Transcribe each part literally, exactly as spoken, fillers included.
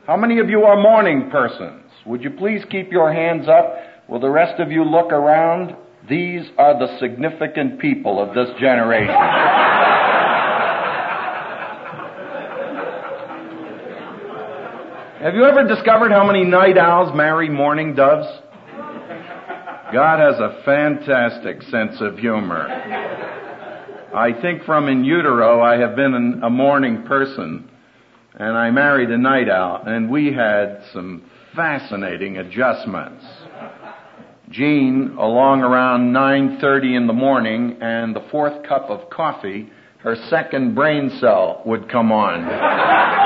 How many of you are morning persons? Would you please keep your hands up? Will the rest of you look around? These are the significant people of this generation. Have you ever discovered how many night owls marry morning doves? God has a fantastic sense of humor. I think from in utero I have been an, a morning person, and I married a night owl, and we had some fascinating adjustments. Jean, along around nine thirty in the morning, and the fourth cup of coffee, her second brain cell would come on.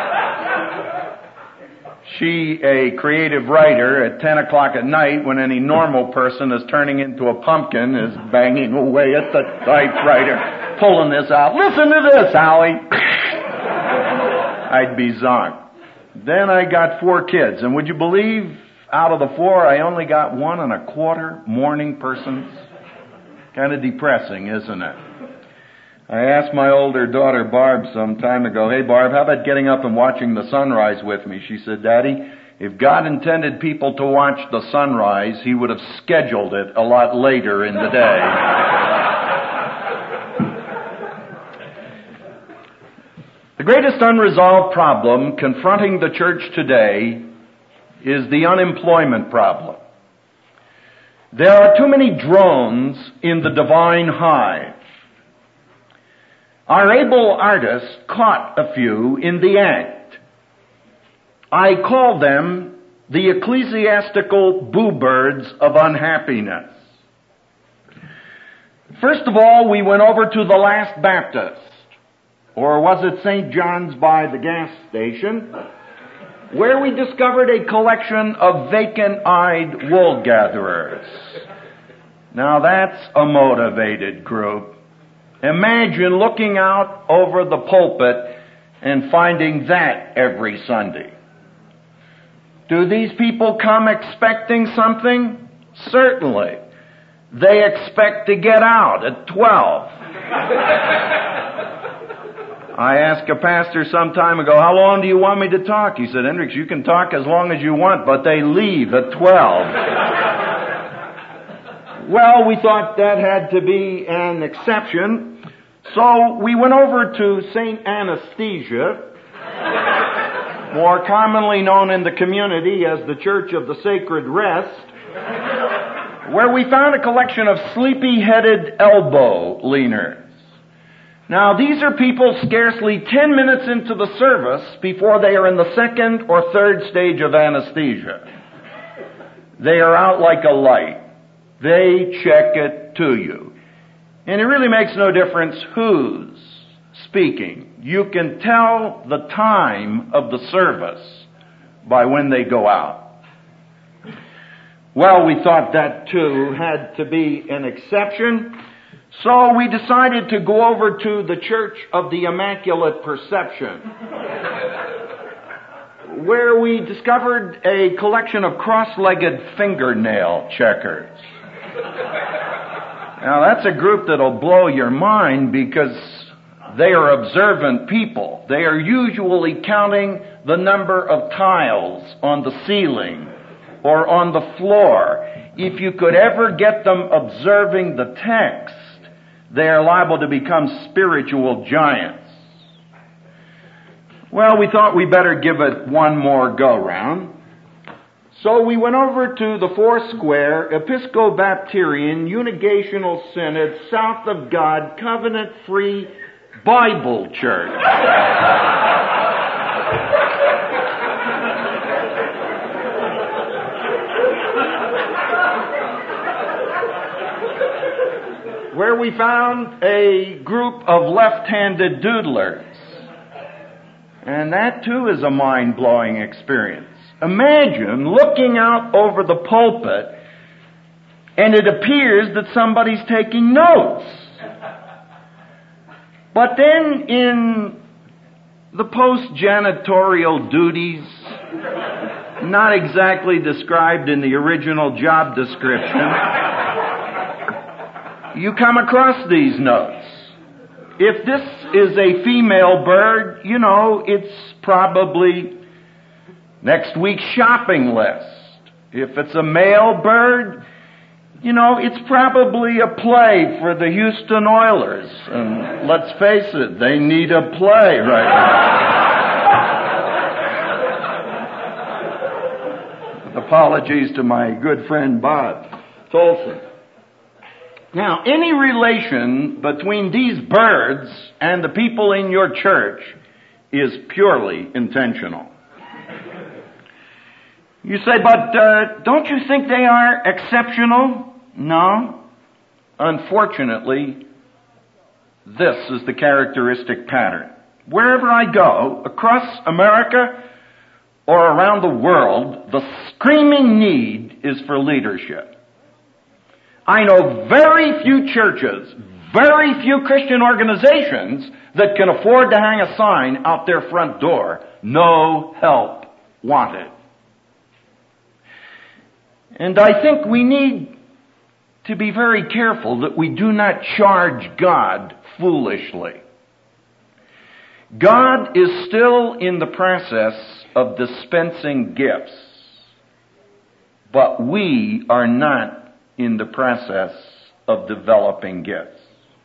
She, a creative writer, at ten o'clock at night, when any normal person is turning into a pumpkin, is banging away at the typewriter, pulling this out. Listen to this, Allie. I'd be zonked. Then I got four kids, and would you believe, out of the four, I only got one and a quarter morning persons? Kind of depressing, isn't it? I asked my older daughter, Barb, some time ago, hey, Barb, how about getting up and watching the sunrise with me? She said, Daddy, if God intended people to watch the sunrise, He would have scheduled it a lot later in the day. The greatest unresolved problem confronting the church today is the unemployment problem. There are too many drones in the divine hive. Our able artists caught a few in the act. I call them the ecclesiastical boo-birds of unhappiness. First of all, we went over to the Last Baptist, or was it Saint John's by the gas station, where we discovered a collection of vacant-eyed wool gatherers. Now that's a motivated group. Imagine looking out over the pulpit and finding that every Sunday. Do these people come expecting something? Certainly. They expect to get out at twelve. I asked a pastor some time ago, how long do you want me to talk? He said, Hendricks, you can talk as long as you want, but they leave at twelve. Well, we thought that had to be an exception, so we went over to Saint Anastasia, more commonly known in the community as the Church of the Sacred Rest, where we found a collection of sleepy-headed elbow leaners. Now, these are people scarcely ten minutes into the service before they are in the second or third stage of anesthesia. They are out like a light. They check it to you. And it really makes no difference who's speaking. You can tell the time of the service by when they go out. Well, we thought that too had to be an exception. So we decided to go over to the Church of the Immaculate Perception, where we discovered a collection of cross-legged fingernail checkers. Now, that's a group that'll blow your mind because they are observant people. They are usually counting the number of tiles on the ceiling or on the floor. If you could ever get them observing the text, they are liable to become spiritual giants. Well, we thought we better give it one more go-round. So we went over to the Foursquare Episcobapterian Unigational Synod South of God Covenant-Free Bible Church. Where we found a group of left-handed doodlers. And that too is a mind-blowing experience. Imagine looking out over the pulpit and it appears that somebody's taking notes. But then in the post-janitorial duties, not exactly described in the original job description, you come across these notes. If this is a female bird, you know, it's probably next week's shopping list. If it's a male bird, you know, it's probably a play for the Houston Oilers. And let's face it, they need a play right now. Apologies to my good friend Bob Tolson. Now, any relation between these birds and the people in your church is purely intentional. You say, but uh, don't you think they are exceptional? No. Unfortunately, this is the characteristic pattern. Wherever I go, across America or around the world, the screaming need is for leadership. I know very few churches, very few Christian organizations that can afford to hang a sign out their front door, no help wanted. And I think we need to be very careful that we do not charge God foolishly. God is still in the process of dispensing gifts, but we are not in the process of developing gifts.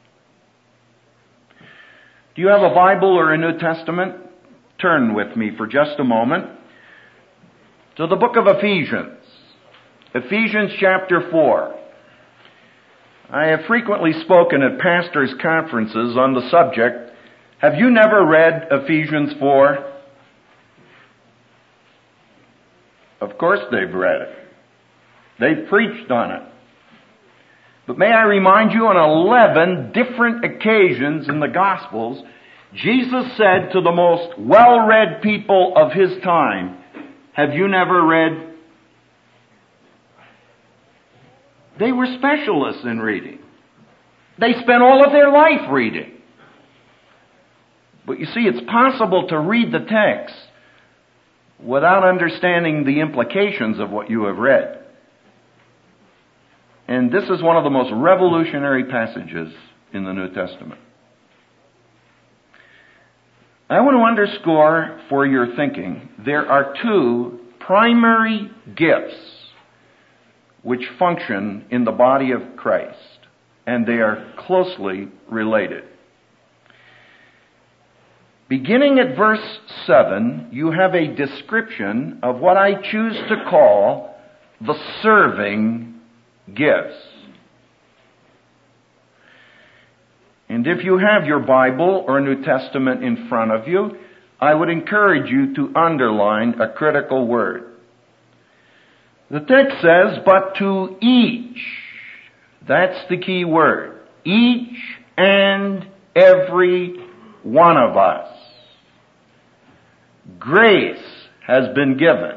Do you have a Bible or a New Testament? Turn with me for just a moment to the book of Ephesians. Ephesians chapter four. I have frequently spoken at pastors' conferences on the subject. Have you never read Ephesians four? Of course they've read it. They've preached on it. But may I remind you, on eleven different occasions in the Gospels, Jesus said to the most well-read people of His time, have you never read? They were specialists in reading. They spent all of their life reading. But you see, it's possible to read the text without understanding the implications of what you have read. And this is one of the most revolutionary passages in the New Testament. I want to underscore for your thinking, there are two primary gifts which function in the body of Christ, and they are closely related. Beginning at verse seven, you have a description of what I choose to call the serving gifts. And if you have your Bible or New Testament in front of you, I would encourage you to underline a critical word. The text says, but to each, that's the key word, each and every one of us, grace has been given.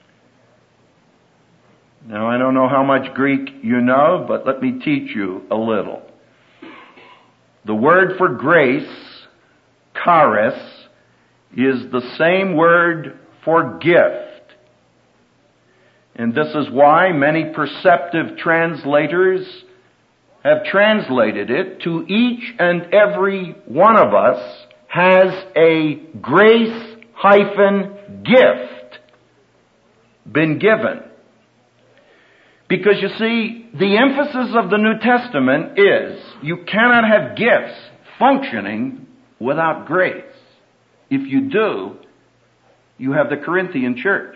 Now, I don't know how much Greek you know, but let me teach you a little. The word for grace, charis, is the same word for gift. And this is why many perceptive translators have translated it to each and every one of us has a grace hyphen gift been given. Because you see, the emphasis of the New Testament is you cannot have gifts functioning without grace. If you do, you have the Corinthian church.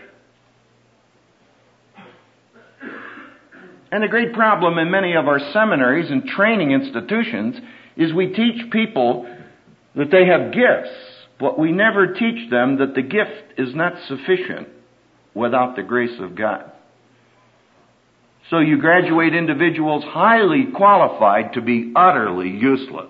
And the great problem in many of our seminaries and training institutions is we teach people that they have gifts, but we never teach them that the gift is not sufficient without the grace of God. So you graduate individuals highly qualified to be utterly useless.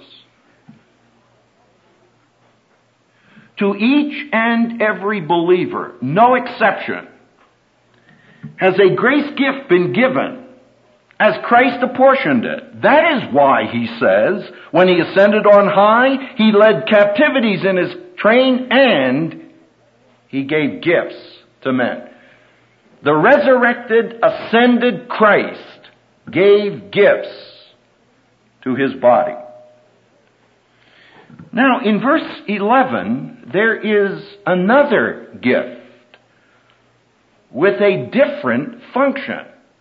To each and every believer, no exception, has a grace gift been given as Christ apportioned it. That is why he says, when he ascended on high, he led captivities in his train and he gave gifts to men. The resurrected, ascended Christ gave gifts to his body. Now, in verse eleven, there is another gift with a different function.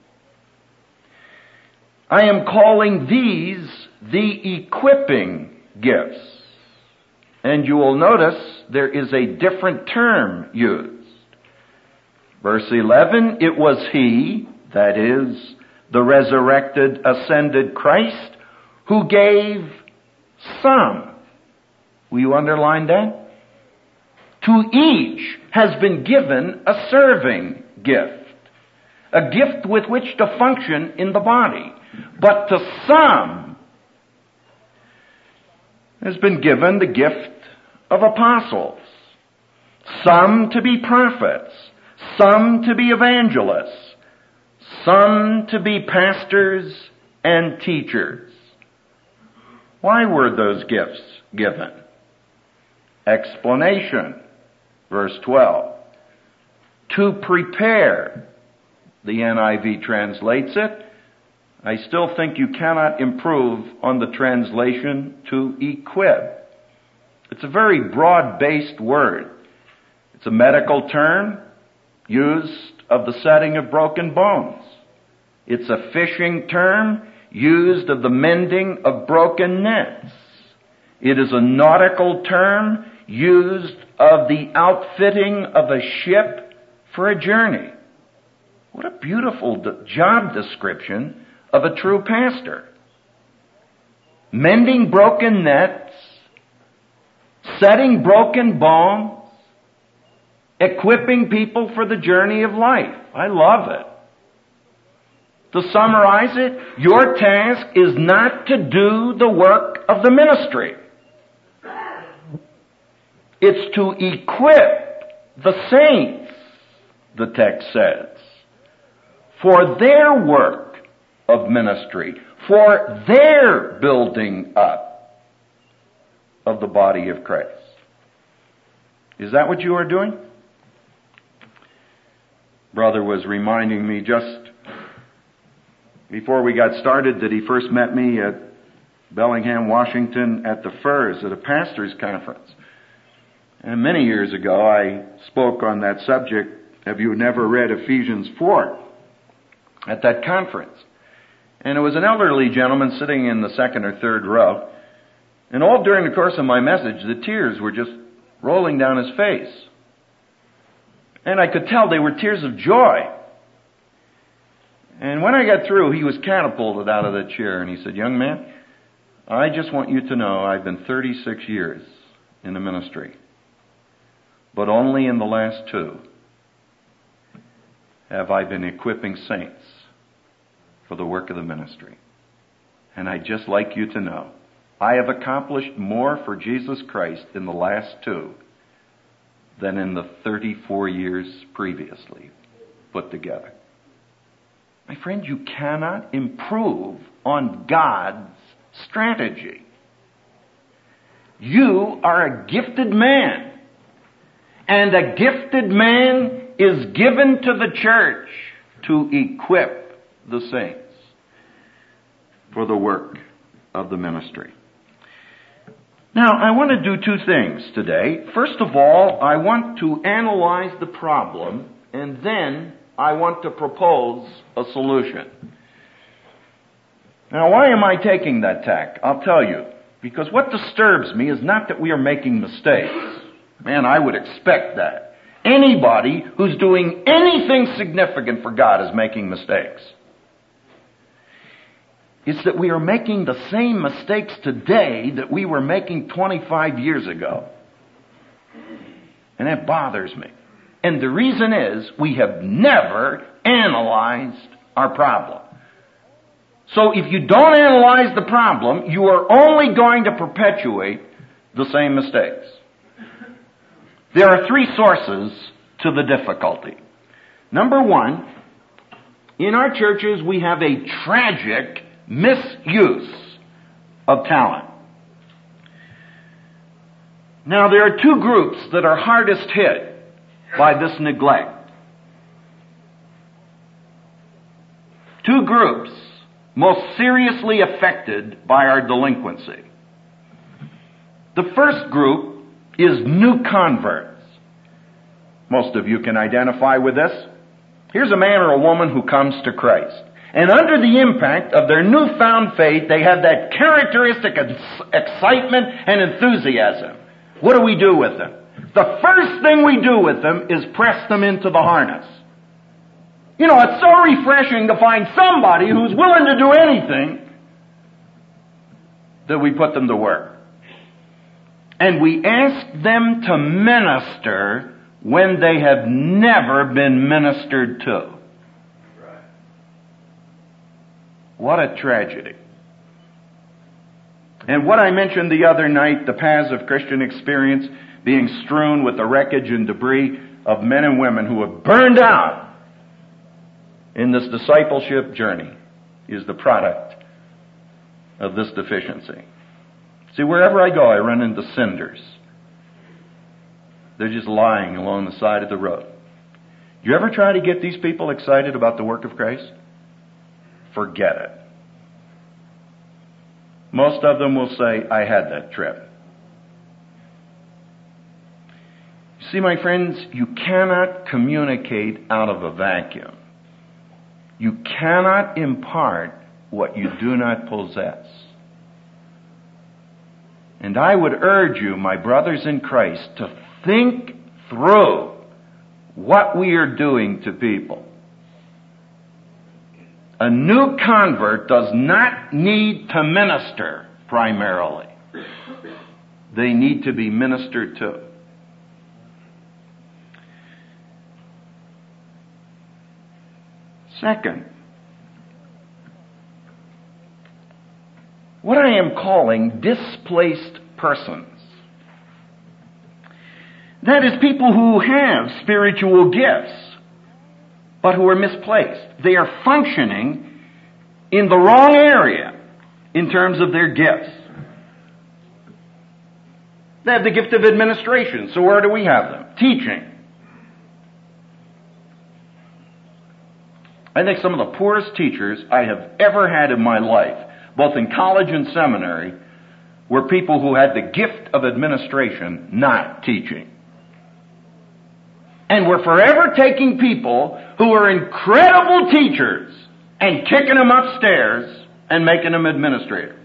I am calling these the equipping gifts. And you will notice there is a different term used. Verse eleven, it was He, that is, the resurrected, ascended Christ, who gave some. Will you underline that? To each has been given a serving gift, a gift with which to function in the body. But to some has been given the gift of apostles, some to be prophets, some to be evangelists, some to be pastors and teachers. Why were those gifts given? Explanation, verse twelve. To prepare, the N I V translates it. I still think you cannot improve on the translation to equip. It's a very broad-based word. It's a medical term used of the setting of broken bones. It's a fishing term used of the mending of broken nets. It is a nautical term used of the outfitting of a ship for a journey. What a beautiful job description of a true pastor. Mending broken nets, setting broken bones, equipping people for the journey of life. I love it. To summarize it, your task is not to do the work of the ministry. It's to equip the saints, the text says, for their work of ministry, for their building up of the body of Christ. Is that what you are doing? Brother was reminding me just before we got started that he first met me at Bellingham, Washington at the Firs at a pastor's conference. And many years ago I spoke on that subject, have you never read Ephesians four, at that conference. And it was an elderly gentleman sitting in the second or third row. And all during the course of my message, the tears were just rolling down his face. And I could tell they were tears of joy. And when I got through, he was catapulted out of the chair. And he said, young man, I just want you to know I've been thirty-six years in the ministry. But only in the last two have I been equipping saints for the work of the ministry. And I'd just like you to know, I have accomplished more for Jesus Christ in the last two than in the thirty-four years previously put together. My friend, you cannot improve on God's strategy. You are a gifted man. And a gifted man is given to the church to equip the saints for the work of the ministry. Now, I want to do two things today. First of all, I want to analyze the problem, and then I want to propose a solution. Now, why am I taking that tack? I'll tell you. Because what disturbs me is not that we are making mistakes. Man, I would expect that. Anybody who's doing anything significant for God is making mistakes. It's that we are making the same mistakes today that we were making twenty-five years ago. And that bothers me. And the reason is we have never analyzed our problem. So if you don't analyze the problem, you are only going to perpetuate the same mistakes. There are three sources to the difficulty. Number one, in our churches we have a tragic misuse of talent. Now there are two groups that are hardest hit by this neglect. Two groups most seriously affected by our delinquency. The first group is new converts. Most of you can identify with this. Here's a man or a woman who comes to Christ. And under the impact of their newfound faith, they have that characteristic of excitement and enthusiasm. What do we do with them? The first thing we do with them is press them into the harness. You know, it's so refreshing to find somebody who's willing to do anything that we put them to work. And we ask them to minister when they have never been ministered to. What a tragedy. And what I mentioned the other night, the paths of Christian experience being strewn with the wreckage and debris of men and women who have burned out in this discipleship journey, is the product of this deficiency. See, wherever I go, I run into cinders. They're just lying along the side of the road. You ever try to get these people excited about the work of Christ? Forget it. Most of them will say, I had that trip. See, my friends, you cannot communicate out of a vacuum. You cannot impart what you do not possess. And I would urge you, my brothers in Christ, to think through what we are doing to people. A new convert does not need to minister primarily. They need to be ministered to. Second, what I am calling displaced persons. That is, people who have spiritual gifts, but who are misplaced. They are functioning in the wrong area in terms of their gifts. They have the gift of administration, so where do we have them? Teaching. I think some of the poorest teachers I have ever had in my life, both in college and seminary, were people who had the gift of administration, not teaching. And we're forever taking people who are incredible teachers and kicking them upstairs and making them administrators.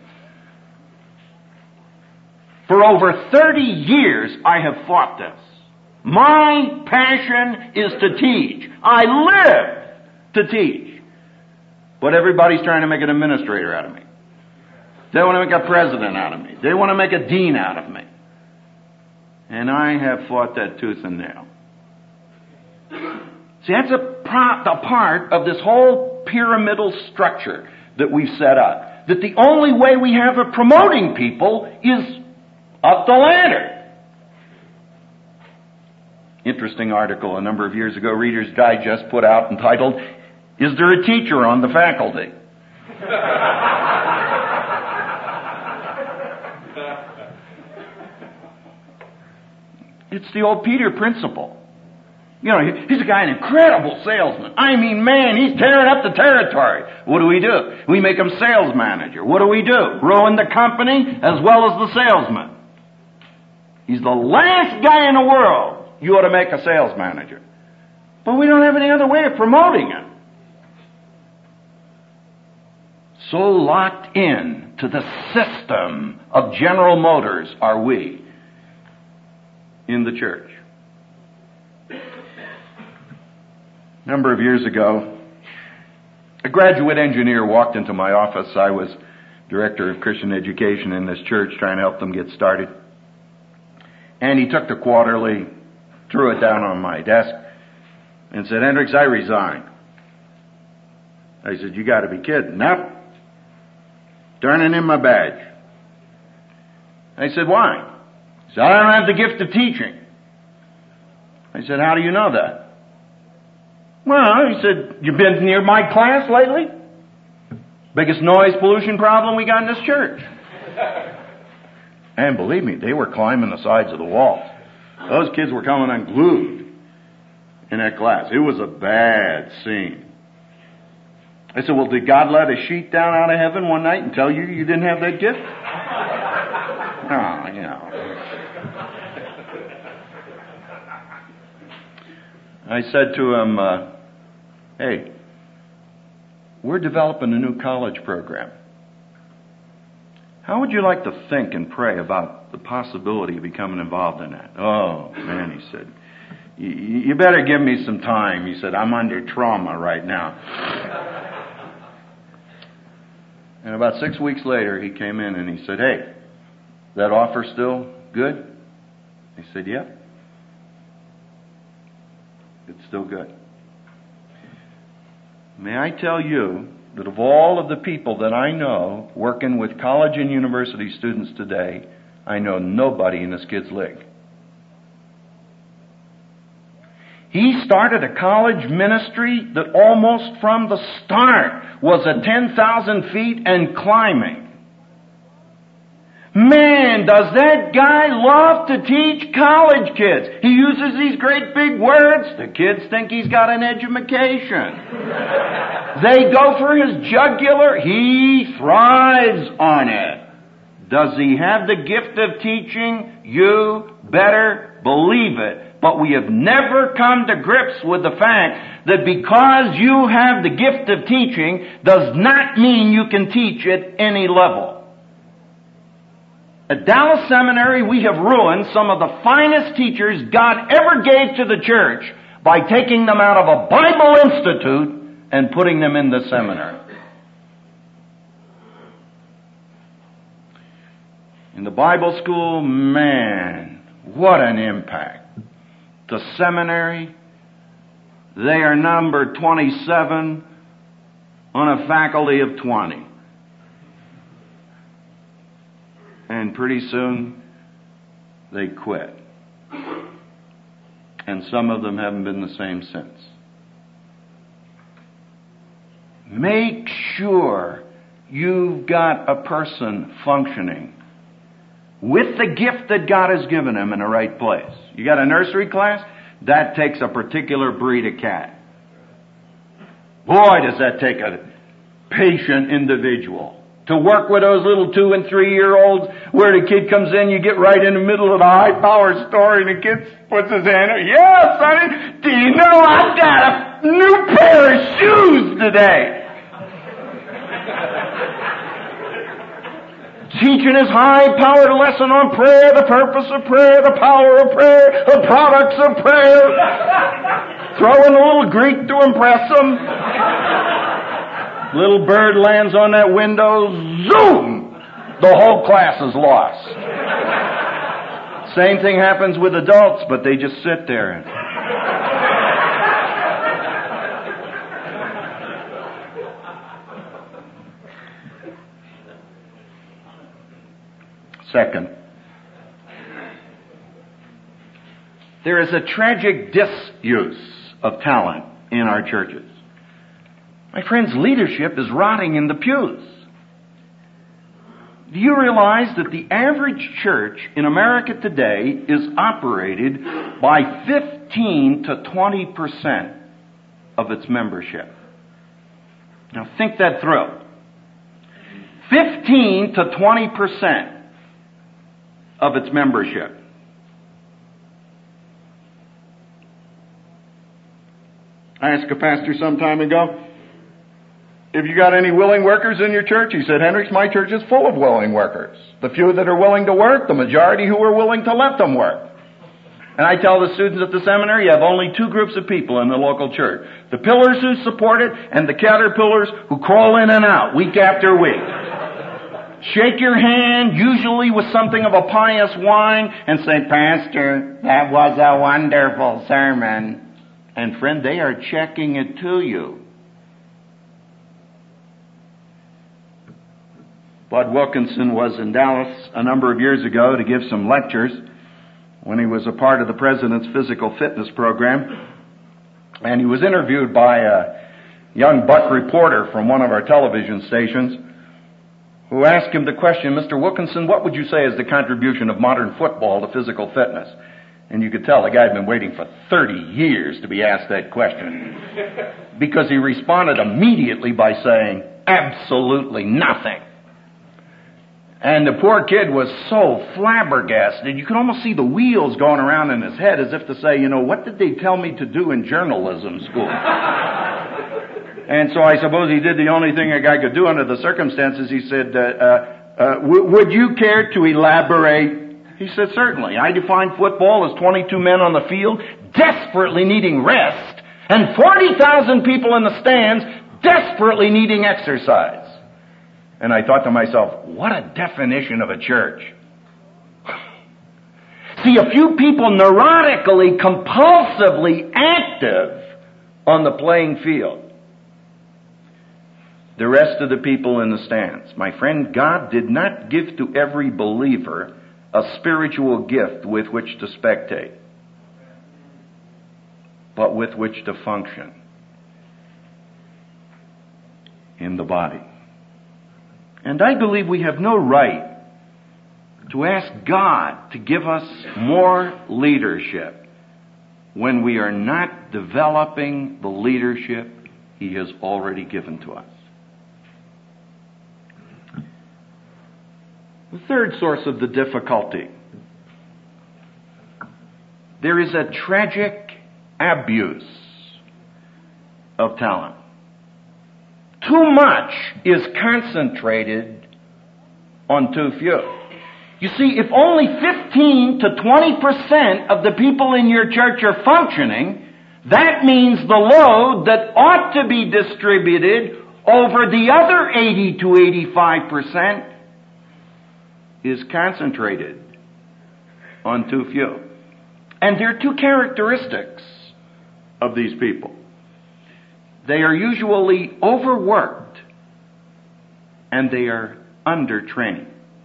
For over thirty years, I have fought this. My passion is to teach. I live to teach. But everybody's trying to make an administrator out of me. They want to make a president out of me. They want to make a dean out of me. And I have fought that tooth and nail. See, that's a, pro- a part of this whole pyramidal structure that we've set up. That the only way we have of promoting people is up the ladder. Interesting article a number of years ago, Reader's Digest put out entitled, Is There a Teacher on the Faculty? It's the old Peter principle. You know, he's a guy, an incredible salesman. I mean, man, he's tearing up the territory. What do we do? We make him sales manager. What do we do? Ruin the company as well as the salesman. He's the last guy in the world you ought to make a sales manager. But we don't have any other way of promoting him. So locked in to the system of General Motors are we in the church. A number of years ago, a graduate engineer walked into my office. I was director of Christian education in this church, trying to help them get started. And he took the quarterly, threw it down on my desk, and said, Hendricks, I resign. I said, you got to be kidding. Nope. Turning in my badge. I said, why? He said, I don't have the gift of teaching. I said, how do you know that? Well, he said, you been near my class lately? Biggest noise pollution problem we got in this church. And believe me, they were climbing the sides of the walls. Those kids were coming unglued in that class. It was a bad scene. I said, well, did God let a sheet down out of heaven one night and tell you you didn't have that gift? Oh, you know. I said to him, uh, hey, we're developing a new college program. How would you like to think and pray about the possibility of becoming involved in that? Oh, man, he said, you better give me some time. He said, I'm under trauma right now. And about six weeks later, he came in and he said, hey, that offer still good? He said, yeah. It's still good. May I tell you that of all of the people that I know working with college and university students today, I know nobody in this kid's league. He started a college ministry that almost from the start was at ten thousand feet and climbing. Man, does that guy love to teach college kids. He uses these great big words. The kids think he's got an edumacation. They go for his jugular. He thrives on it. Does he have the gift of teaching? You better believe it. But we have never come to grips with the fact that because you have the gift of teaching does not mean you can teach at any level. At Dallas Seminary, we have ruined some of the finest teachers God ever gave to the church by taking them out of a Bible institute and putting them in the seminary. In the Bible school, man, what an impact. The seminary, they are number twenty-seven on a faculty of twenty. And pretty soon, they quit. And some of them haven't been the same since. Make sure you've got a person functioning with the gift that God has given him in the right place. You got a nursery class? That takes a particular breed of cat. Boy, does that take a patient individual. To work with those little two and three year olds where the kid comes in, you get right in the middle of the high power story and the kid puts his hand up. Yeah, sonny, do you know I've got a new pair of shoes today? Teaching his high-powered lesson on prayer, the purpose of prayer, the power of prayer, the products of prayer. Throwing a little Greek to impress them. Little bird lands on that window, zoom! The whole class is lost. Same thing happens with adults, but they just sit there and... Second, there is a tragic disuse of talent in our churches. My friends, leadership is rotting in the pews. Do you realize that the average church in America today is operated by fifteen to twenty percent of its membership? Now think that through. fifteen to twenty percent of its membership. I asked a pastor some time ago, if you got any willing workers in your church? He said, Hendricks, my church is full of willing workers. The few that are willing to work, the majority who are willing to let them work. And I tell the students at the seminary, you have only two groups of people in the local church. The pillars who support it and the caterpillars who crawl in and out week after week. Shake your hand, usually with something of a pious whine, and say, Pastor, that was a wonderful sermon. And friend, they are checking it to you. Bud Wilkinson was in Dallas a number of years ago to give some lectures when he was a part of the President's Physical Fitness Program. And he was interviewed by a young buck reporter from one of our television stations who asked him the question, Mister Wilkinson, what would you say is the contribution of modern football to physical fitness? And you could tell the guy had been waiting for thirty years to be asked that question. Because he responded immediately by saying, absolutely nothing. And the poor kid was so flabbergasted, you could almost see the wheels going around in his head as if to say, you know, what did they tell me to do in journalism school? And so I suppose he did the only thing a guy could do under the circumstances. He said, uh, uh, uh, w- would you care to elaborate? He said, certainly. I define football as twenty-two men on the field desperately needing rest and forty thousand people in the stands desperately needing exercise. And I thought to myself, what a definition of a church. See, a few people neurotically, compulsively active on the playing field. The rest of the people in the stands. My friend, God did not give to every believer a spiritual gift with which to spectate, but with which to function in the body. And I believe we have no right to ask God to give us more leadership when we are not developing the leadership He has already given to us. The third source of the difficulty. There is a tragic abuse of talent. Too much is concentrated on too few. You see, if only fifteen to twenty percent of the people in your church are functioning, that means the load that ought to be distributed over the other eighty to eighty-five percent is concentrated on too few. And there are two characteristics of these people. They are usually overworked and they are under-trained.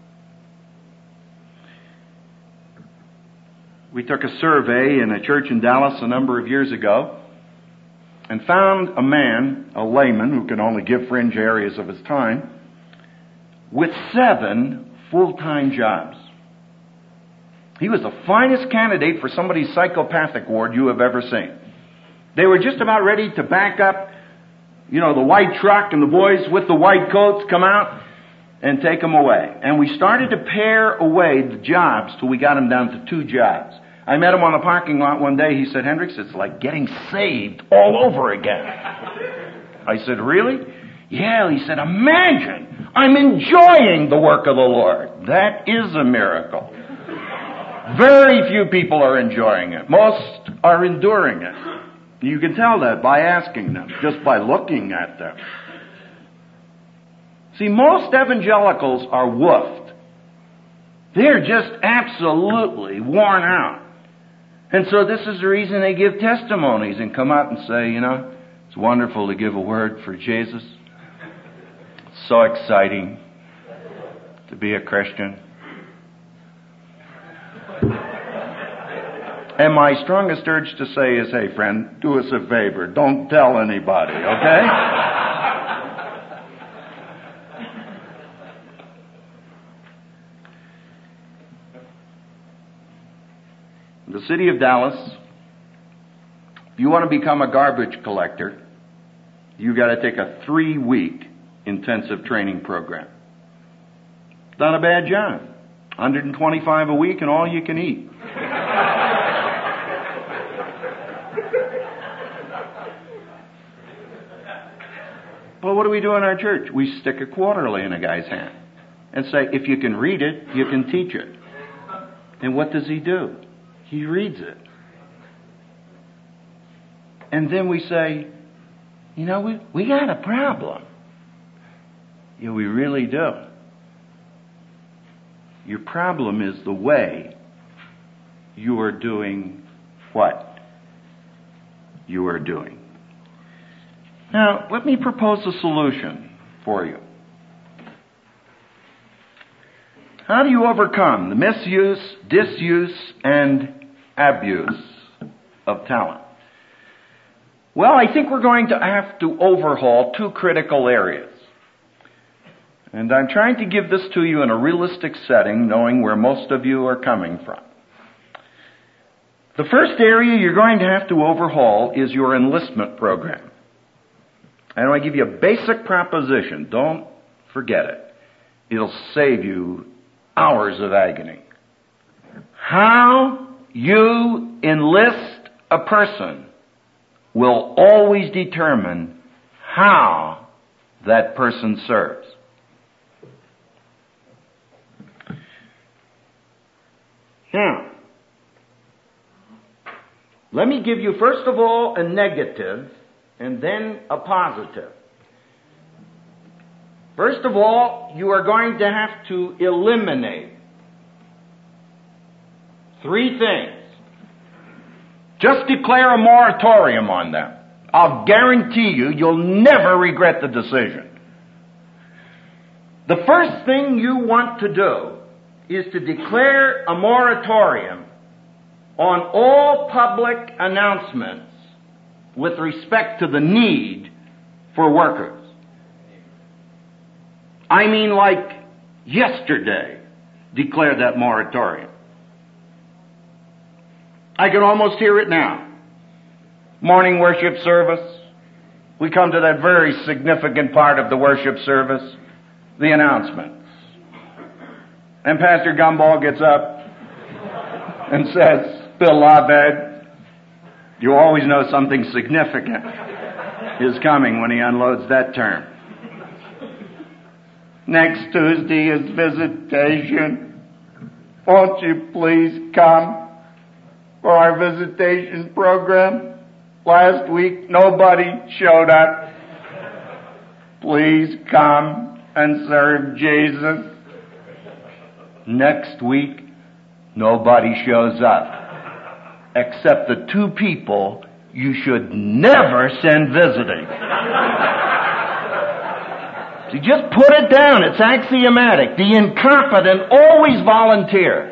We took a survey in a church in Dallas a number of years ago and found a man, a layman, who can only give fringe areas of his time, with seven full-time jobs. He was the finest candidate for somebody's psychopathic ward you have ever seen. They were just about ready to back up, you know, the white truck, and the boys with the white coats come out and take him away. And we started to pare away the jobs till we got him down to two jobs. I met him on the parking lot one day. He said, Hendricks, it's like getting saved all over again. I said, really? Yeah, he said, imagine, I'm enjoying the work of the Lord. That is a miracle. Very few people are enjoying it. Most are enduring it. You can tell that by asking them, just by looking at them. See, most evangelicals are woofed. They're just absolutely worn out. And so this is the reason they give testimonies and come out and say, you know, it's wonderful to give a word for Jesus. It's so exciting to be a Christian. And my strongest urge to say is, hey friend, do us a favor. Don't tell anybody, okay? In the city of Dallas, if you want to become a garbage collector, you got to take a three-week intensive training program. It's not a bad job. one hundred twenty-five a week and all you can eat. Well, what do we do in our church? We stick a quarterly in a guy's hand and say, if you can read it, you can teach it. And what does he do? He reads it. And then we say, you know, we, we got a problem. Yeah, we really do. Your problem is the way you are doing what you are doing. Now, let me propose a solution for you. How do you overcome the misuse, disuse, and abuse of talent? Well, I think we're going to have to overhaul two critical areas. And I'm trying to give this to you in a realistic setting, knowing where most of you are coming from. The first area you're going to have to overhaul is your enlistment program. And I give you a basic proposition. Don't forget it. It'll save you hours of agony. How you enlist a person will always determine how that person serves. Now, let me give you first of all a negative and then a positive. First of all, you are going to have to eliminate three things. Just declare a moratorium on them. I'll guarantee you, you'll never regret the decision. The first thing you want to do is to declare a moratorium on all public announcements with respect to the need for workers. I mean, like yesterday, declare that moratorium. I can almost hear it now. Morning worship service. We come to that very significant part of the worship service, the announcements. And Pastor Gumball gets up and says, Bill Abed, you always know something significant is coming when he unloads that term. Next Tuesday is visitation. Won't you please come for our visitation program? Last week nobody showed up. Please come and serve Jesus. Next week nobody shows up except the two people you should never send visiting. You just put it down. It's axiomatic. The incompetent always volunteer.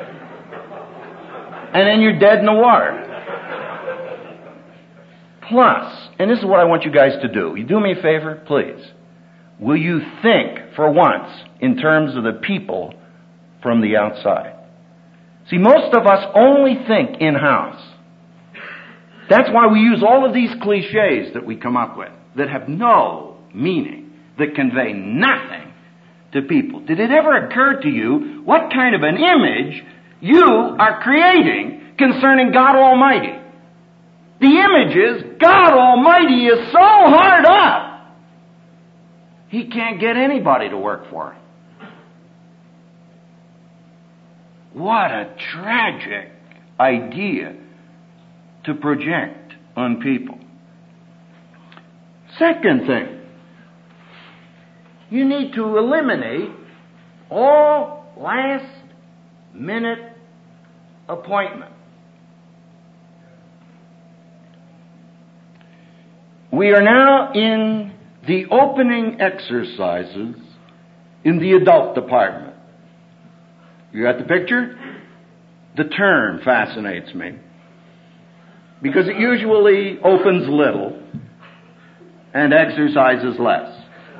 And then you're dead in the water. Plus, and this is what I want you guys to do. You do me a favor, please. Will you think for once in terms of the people from the outside? See, most of us only think in-house. That's why we use all of these cliches that we come up with that have no meaning, that convey nothing to people. Did it ever occur to you what kind of an image you are creating concerning God Almighty? The image is God Almighty is so hard up, He can't get anybody to work for Him. What a tragic idea to project on people. Second thing, you need to eliminate all last-minute appointments. We are now in the opening exercises in the adult department. You got the picture? The term fascinates me because it usually opens little and exercises less.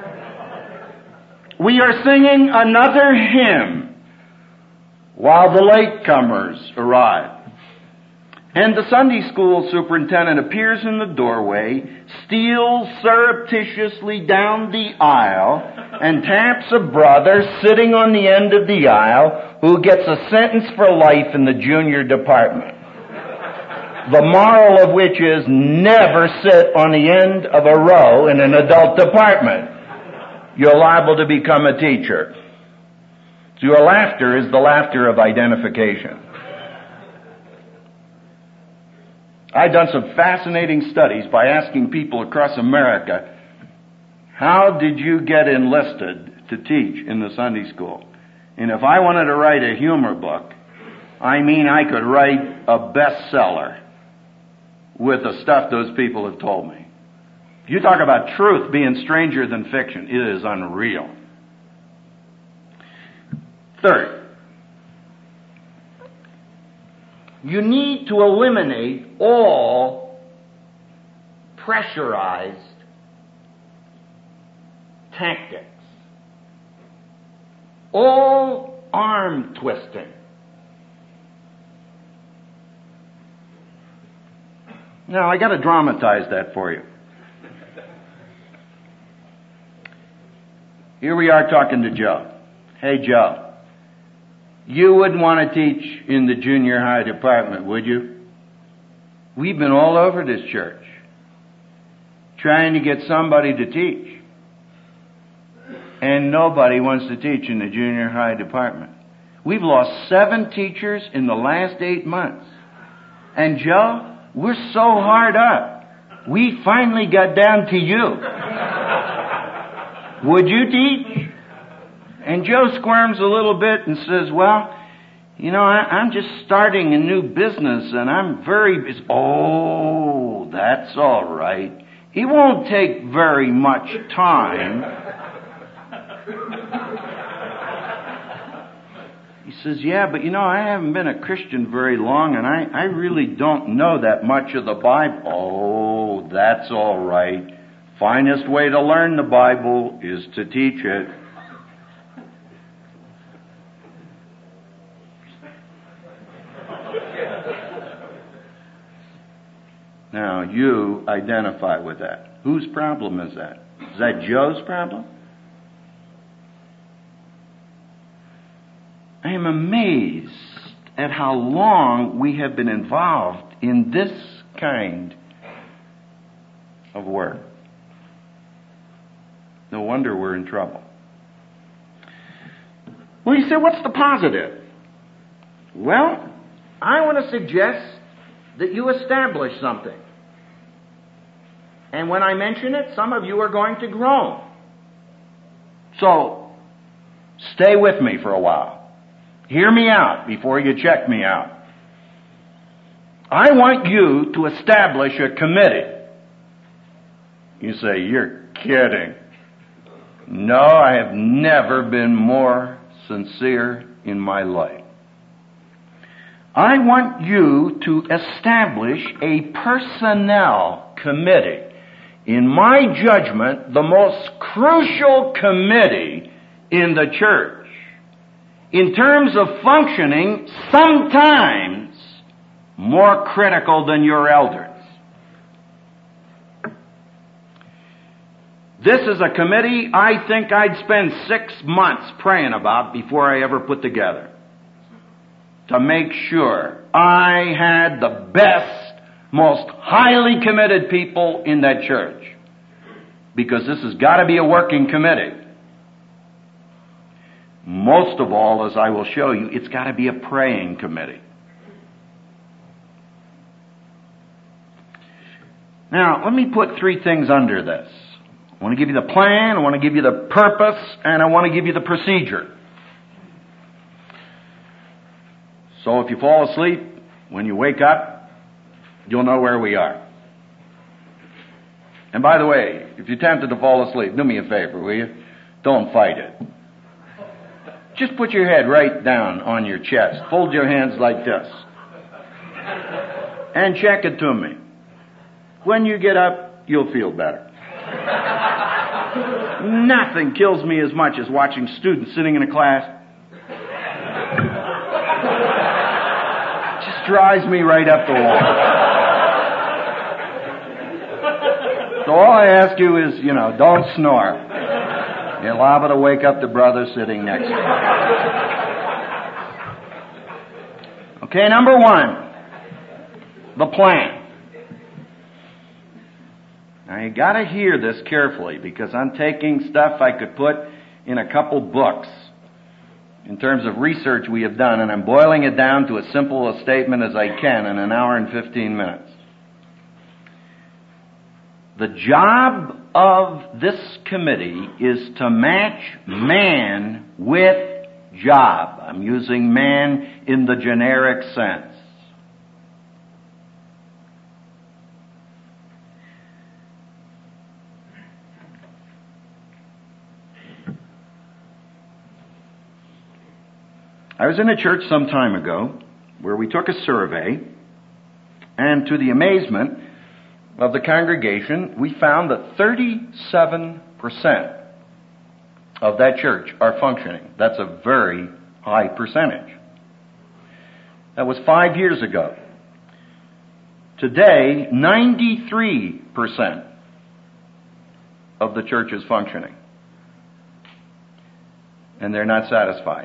We are singing another hymn while the latecomers arrive. And the Sunday school superintendent appears in the doorway, steals surreptitiously down the aisle, and taps a brother sitting on the end of the aisle who gets a sentence for life in the junior department. The moral of which is never sit on the end of a row in an adult department. You're liable to become a teacher. So your laughter is the laughter of identification. I've done some fascinating studies by asking people across America, how did you get enlisted to teach in the Sunday school? And if I wanted to write a humor book, I mean I could write a bestseller with the stuff those people have told me. You talk about truth being stranger than fiction. It is unreal. Third, you need to eliminate all pressurized tactics, all arm twisting. Now, I got to dramatize that for you. Here we are talking to Joe. Hey, Joe, you wouldn't want to teach in the junior high department, would you? We've been all over this church trying to get somebody to teach. And nobody wants to teach in the junior high department. We've lost seven teachers in the last eight months. And Joe, we're so hard up. We finally got down to you. Would you teach? And Joe squirms a little bit and says, well, you know, I, I'm just starting a new business and I'm very busy. Oh, that's all right. It won't take very much time. He says, yeah, but you know, I haven't been a Christian very long and I, I really don't know that much of the Bible. Oh, that's all right. Finest way to learn the Bible is to teach it. Now, you identify with that. Whose problem is that? Is that Joe's problem? I am amazed at how long we have been involved in this kind of work. No wonder we're in trouble. Well, you say, what's the positive? Well, I want to suggest that you establish something. And when I mention it, some of you are going to groan. So, stay with me for a while. Hear me out before you check me out. I want you to establish a committee. You say, you're kidding. No, I have never been more sincere in my life. I want you to establish a personnel committee. In my judgment, the most crucial committee in the church. In terms of functioning, sometimes more critical than your elders. This is a committee I think I'd spend six months praying about before I ever put together. To make sure I had the best, most highly committed people in that church. Because this has got to be a working committee. Most of all, as I will show you, it's got to be a praying committee. Now, let me put three things under this. I want to give you the plan, I want to give you the purpose, and I want to give you the procedure. So if you fall asleep, when you wake up, you'll know where we are. And by the way, if you're tempted to fall asleep, do me a favor, will you? Don't fight it. Just put your head right down on your chest. Fold your hands like this. And check it to me. When you get up, you'll feel better. Nothing kills me as much as watching students sitting in a class. Just drives me right up the wall. So all I ask you is, you know, don't snore. You're liable to wake up the brother sitting next to you. Okay, number one, the plan. Now you gotta hear this carefully because I'm taking stuff I could put in a couple books in terms of research we have done, and I'm boiling it down to as simple a statement as I can in an hour and fifteen minutes. The job of this committee is to match man with job. I'm using man in the generic sense. I was in a church some time ago where we took a survey, and to the amazement of the congregation, we found that thirty-seven percent of that church are functioning. That's a very high percentage. That was five years ago. Today, ninety-three percent of the church is functioning. And they're not satisfied.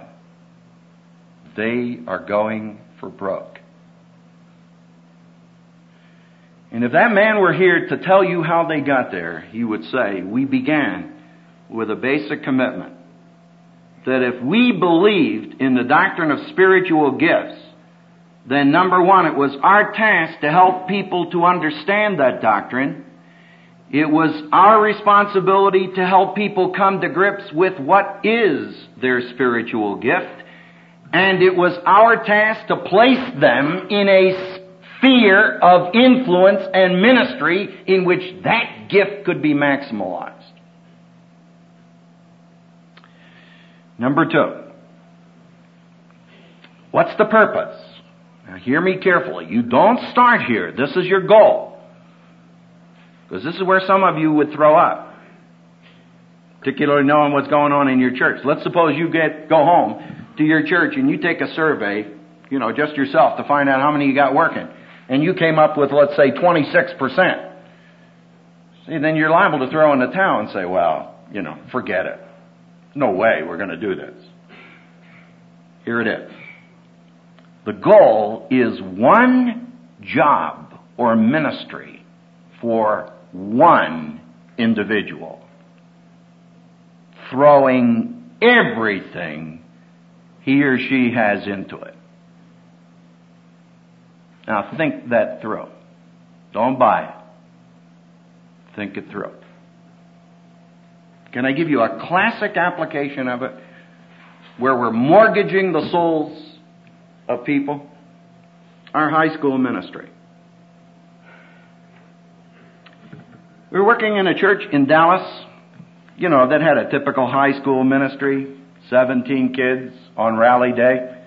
They are going for broke. And if that man were here to tell you how they got there, he would say, we began with a basic commitment that if we believed in the doctrine of spiritual gifts, then number one, it was our task to help people to understand that doctrine. It was our responsibility to help people come to grips with what is their spiritual gift. And it was our task to place them in a sphere of influence and ministry in which that gift could be maximalized. Number two, what's the purpose? Now hear me carefully. You don't start here. This is your goal. Because this is where some of you would throw up. Particularly knowing what's going on in your church. Let's suppose you get go home to your church and you take a survey, you know, just yourself to find out how many you got working. And you came up with, let's say, twenty-six percent. See, then you're liable to throw in the towel and say, well, you know, forget it. No way we're going to do this. Here it is. The goal is one job or ministry for one individual, throwing everything he or she has into it. Now think that through. Don't buy it. Think it through. Can I give you a classic application of it where we're mortgaging the souls of people? Our high school ministry. We were working in a church in Dallas, you know, that had a typical high school ministry, seventeen kids on rally day,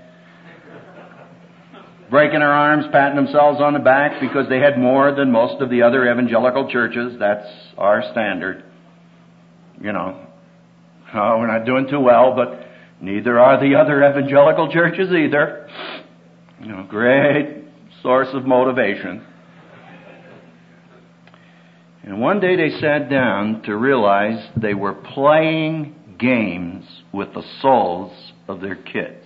breaking their arms, patting themselves on the back because they had more than most of the other evangelical churches. That's our standard. You know, oh, we're not doing too well, but neither are the other evangelical churches either. You know, great source of motivation. And one day they sat down to realize they were playing games with the souls of their kids.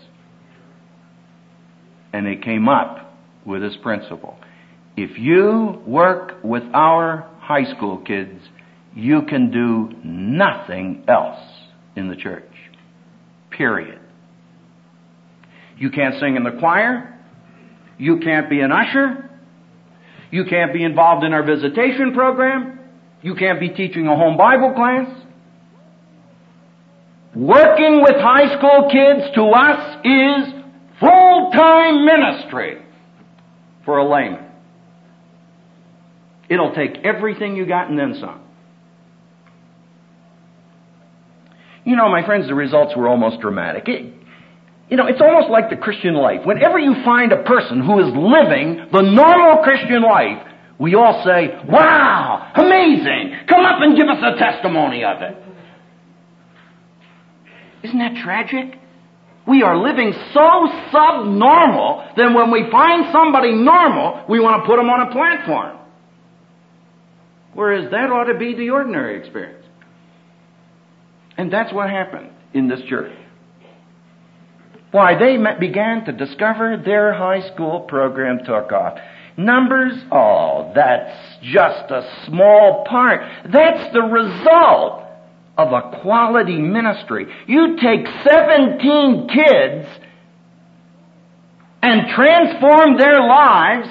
And they came up with this principle. If you work with our high school kids, you can do nothing else in the church. Period. You can't sing in the choir. You can't be an usher. You can't be involved in our visitation program. You can't be teaching a home Bible class. Working with high school kids to us is full-time ministry for a layman. It'll take everything you got and then some. You know, my friends, the results were almost dramatic. It, you know, it's almost like the Christian life. Whenever you find a person who is living the normal Christian life, we all say, wow, amazing, come up and give us a testimony of it. Isn't that tragic? We are living so subnormal that when we find somebody normal, we want to put them on a platform. Whereas that ought to be the ordinary experience. And that's what happened in this church. Why, they began to discover their high school program took off. Numbers, oh, that's just a small part. That's the result of a quality ministry. You take seventeen kids and transform their lives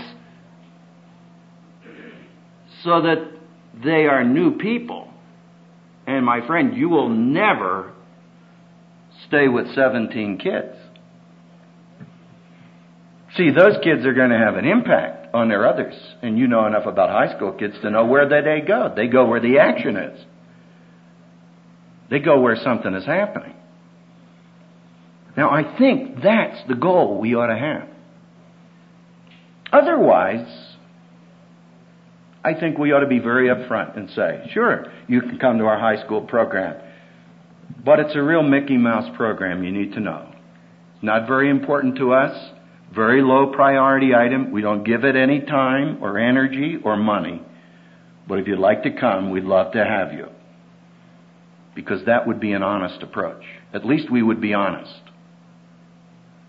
so that they are new people. And my friend, you will never stay with seventeen kids. See, those kids are going to have an impact on their others. And you know enough about high school kids to know where they go. They go where the action is. They go where something is happening. Now, I think that's the goal we ought to have. Otherwise, I think we ought to be very upfront and say, sure, you can come to our high school program, but it's a real Mickey Mouse program, you need to know. It's not very important to us, very low priority item. We don't give it any time or energy or money. But if you'd like to come, we'd love to have you. Because that would be an honest approach. At least we would be honest.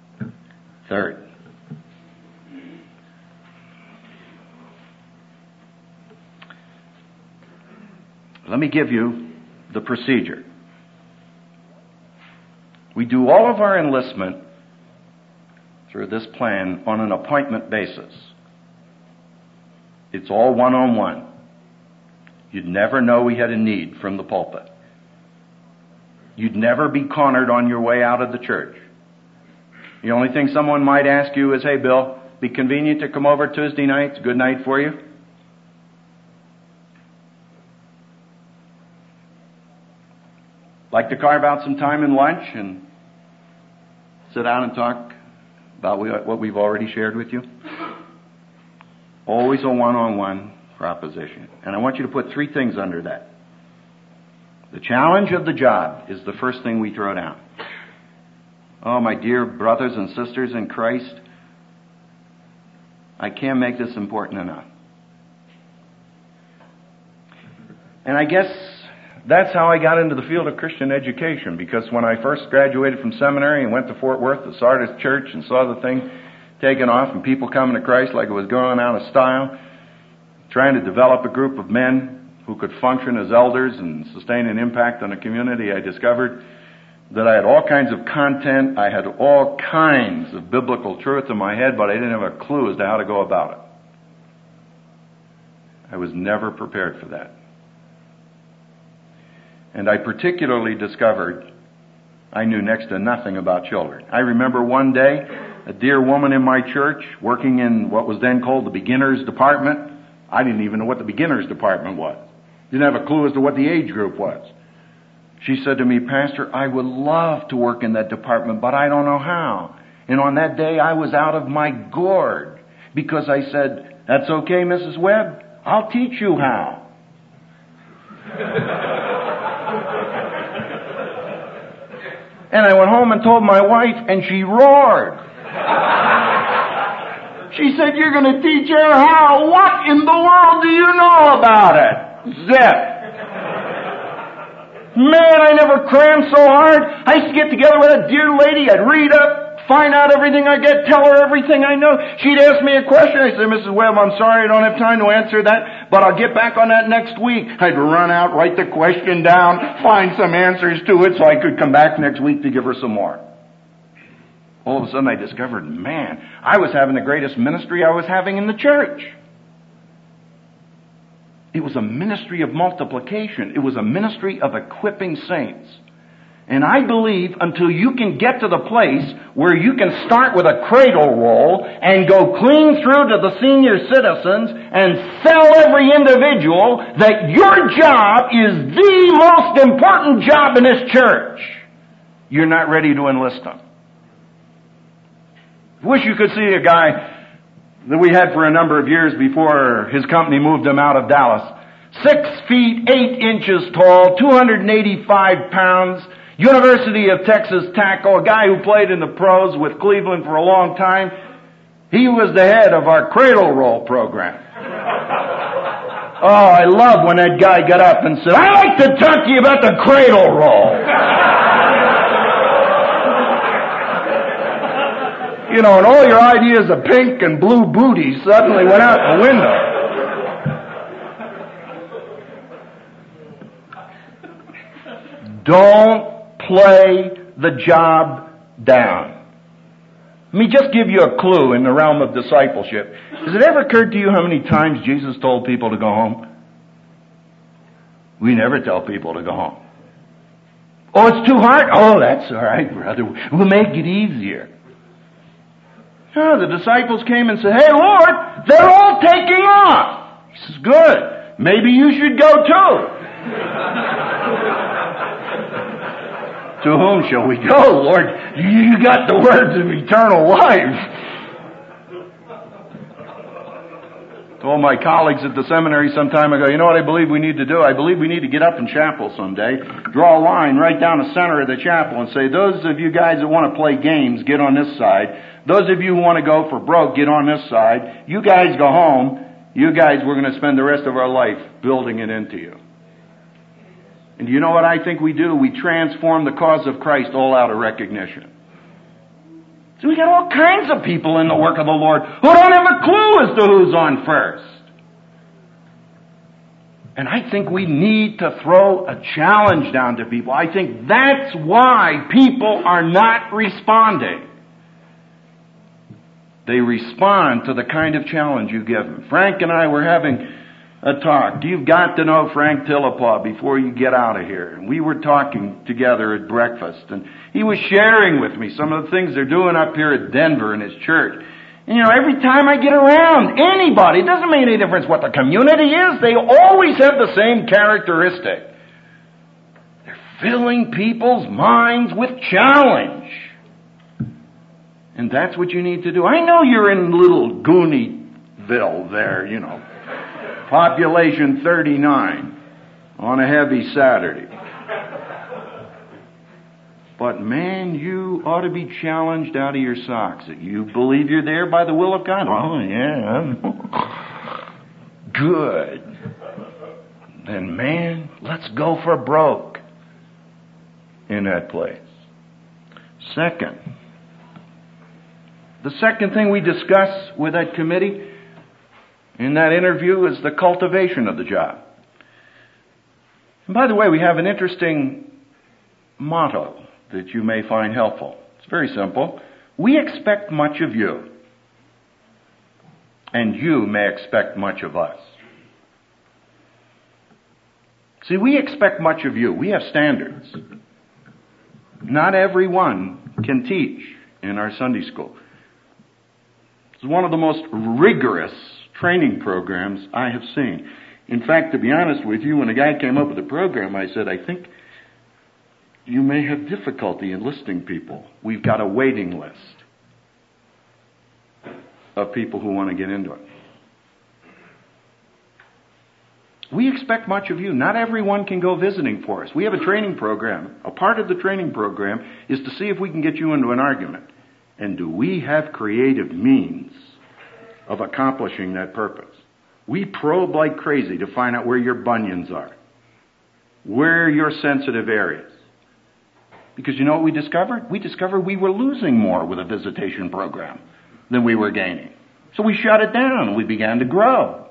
Third, Let me give you the procedure. We do all of our enlistment through this plan on an appointment basis. It's all one-on-one. You'd never know we had a need from the pulpit. You'd never be cornered on your way out of the church. The only thing someone might ask you is, hey, Bill, be convenient to come over Tuesday night? It's a good night for you? Like to carve out some time in lunch and sit down and talk about what we've already shared with you? Always a one-on-one proposition. And I want you to put three things under that. The challenge of the job is the first thing we throw down. Oh, my dear brothers and sisters in Christ, I can't make this important enough. And I guess that's how I got into the field of Christian education, because when I first graduated from seminary and went to Fort Worth, the Sardis Church, and saw the thing taking off and people coming to Christ like it was going out of style, trying to develop a group of men who could function as elders and sustain an impact on the community, I discovered that I had all kinds of content, I had all kinds of biblical truth in my head, but I didn't have a clue as to how to go about it. I was never prepared for that. And I particularly discovered I knew next to nothing about children. I remember one day, a dear woman in my church, working in what was then called the beginners department. I didn't even know what the beginners department was. Didn't have a clue as to what the age group was. She said to me, Pastor, I would love to work in that department, but I don't know how. And on that day, I was out of my gourd, because I said, that's okay, Missus Webb, I'll teach you how. And I went home and told my wife, and she roared. She said, you're going to teach her how? What in the world do you know about it? Zip. Man, I never crammed so hard. I used to get together with a dear lady. I'd read up, find out everything I get, tell her everything I know. She'd ask me a question. I said, Missus Webb, I'm sorry I don't have time to answer that, but I'll get back on that next week. I'd run out, write the question down, find some answers to it so I could come back next week to give her some more. All of a sudden I discovered, man, I was having the greatest ministry I was having in the church. It was a ministry of multiplication. It was a ministry of equipping saints. And I believe until you can get to the place where you can start with a cradle roll and go clean through to the senior citizens and sell every individual that your job is the most important job in this church, you're not ready to enlist them. Wish you could see a guy that we had for a number of years before his company moved him out of Dallas. Six feet, eight inches tall, two hundred eighty-five pounds, University of Texas tackle, a guy who played in the pros with Cleveland for a long time. He was the head of our cradle roll program. Oh, I love when that guy got up and said, I'd like to talk to you about the cradle roll. You know, and all your ideas of pink and blue booties suddenly went out the window. Don't play the job down. Let me just give you a clue in the realm of discipleship. Has it ever occurred to you how many times Jesus told people to go home? We never tell people to go home. Oh, it's too hard? Oh, that's all right, brother. We'll make it easier. Oh, the disciples came and said, hey, Lord, they're all taking off. He says, good. Maybe you should go too. To whom shall we go, Lord? You got the words of eternal life. Told my colleagues at the seminary some time ago, you know what I believe we need to do? I believe we need to get up in chapel someday, draw a line right down the center of the chapel and say, those of you guys that want to play games, get on this side. Those of you who want to go for broke, get on this side. You guys go home. You guys, we're going to spend the rest of our life building it into you. And you know what I think we do? We transform the cause of Christ all out of recognition. So we got all kinds of people in the work of the Lord who don't have a clue as to who's on first. And I think we need to throw a challenge down to people. I think that's why people are not responding. They respond to the kind of challenge you give them. Frank and I were having a talk. You've got to know Frank Tillapaw before you get out of here. And we were talking together at breakfast, and he was sharing with me some of the things they're doing up here at Denver in his church. And, you know, every time I get around anybody, it doesn't make any difference what the community is, they always have the same characteristic. They're filling people's minds with challenge. And that's what you need to do. I know you're in little Goonyville there, you know. Population thirty-nine on a heavy Saturday. But man, you ought to be challenged out of your socks. You believe you're there by the will of God? Oh, yeah. Good. Then man, let's go for broke in that place. Second, the second thing we discuss with that committee in that interview is the cultivation of the job. And by the way, we have an interesting motto that you may find helpful. It's very simple. We expect much of you, and you may expect much of us. See, we expect much of you. We have standards. Not everyone can teach in our Sunday school. It's one of the most rigorous training programs I have seen. In fact, to be honest with you, when a guy came up with the program, I said, I think you may have difficulty enlisting people. We've got a waiting list of people who want to get into it. We expect much of you. Not everyone can go visiting for us. We have a training program. A part of the training program is to see if we can get you into an argument. And do we have creative means of accomplishing that purpose? We probe like crazy to find out where your bunions are, where are your sensitive areas. Because you know what we discovered? We discovered we were losing more with a visitation program than we were gaining. So we shut it down and we began to grow.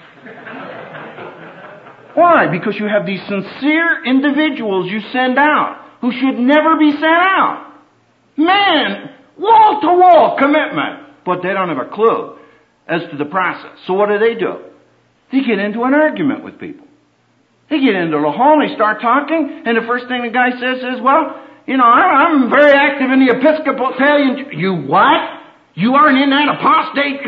Why? Because you have these sincere individuals you send out who should never be sent out. Man, wall-to-wall commitment. But they don't have a clue as to the process. So what do they do? They get into an argument with people. They get into the hall and they start talking, and the first thing the guy says is, well, you know, I'm very active in the Episcopalian... You what? You aren't in that apostate...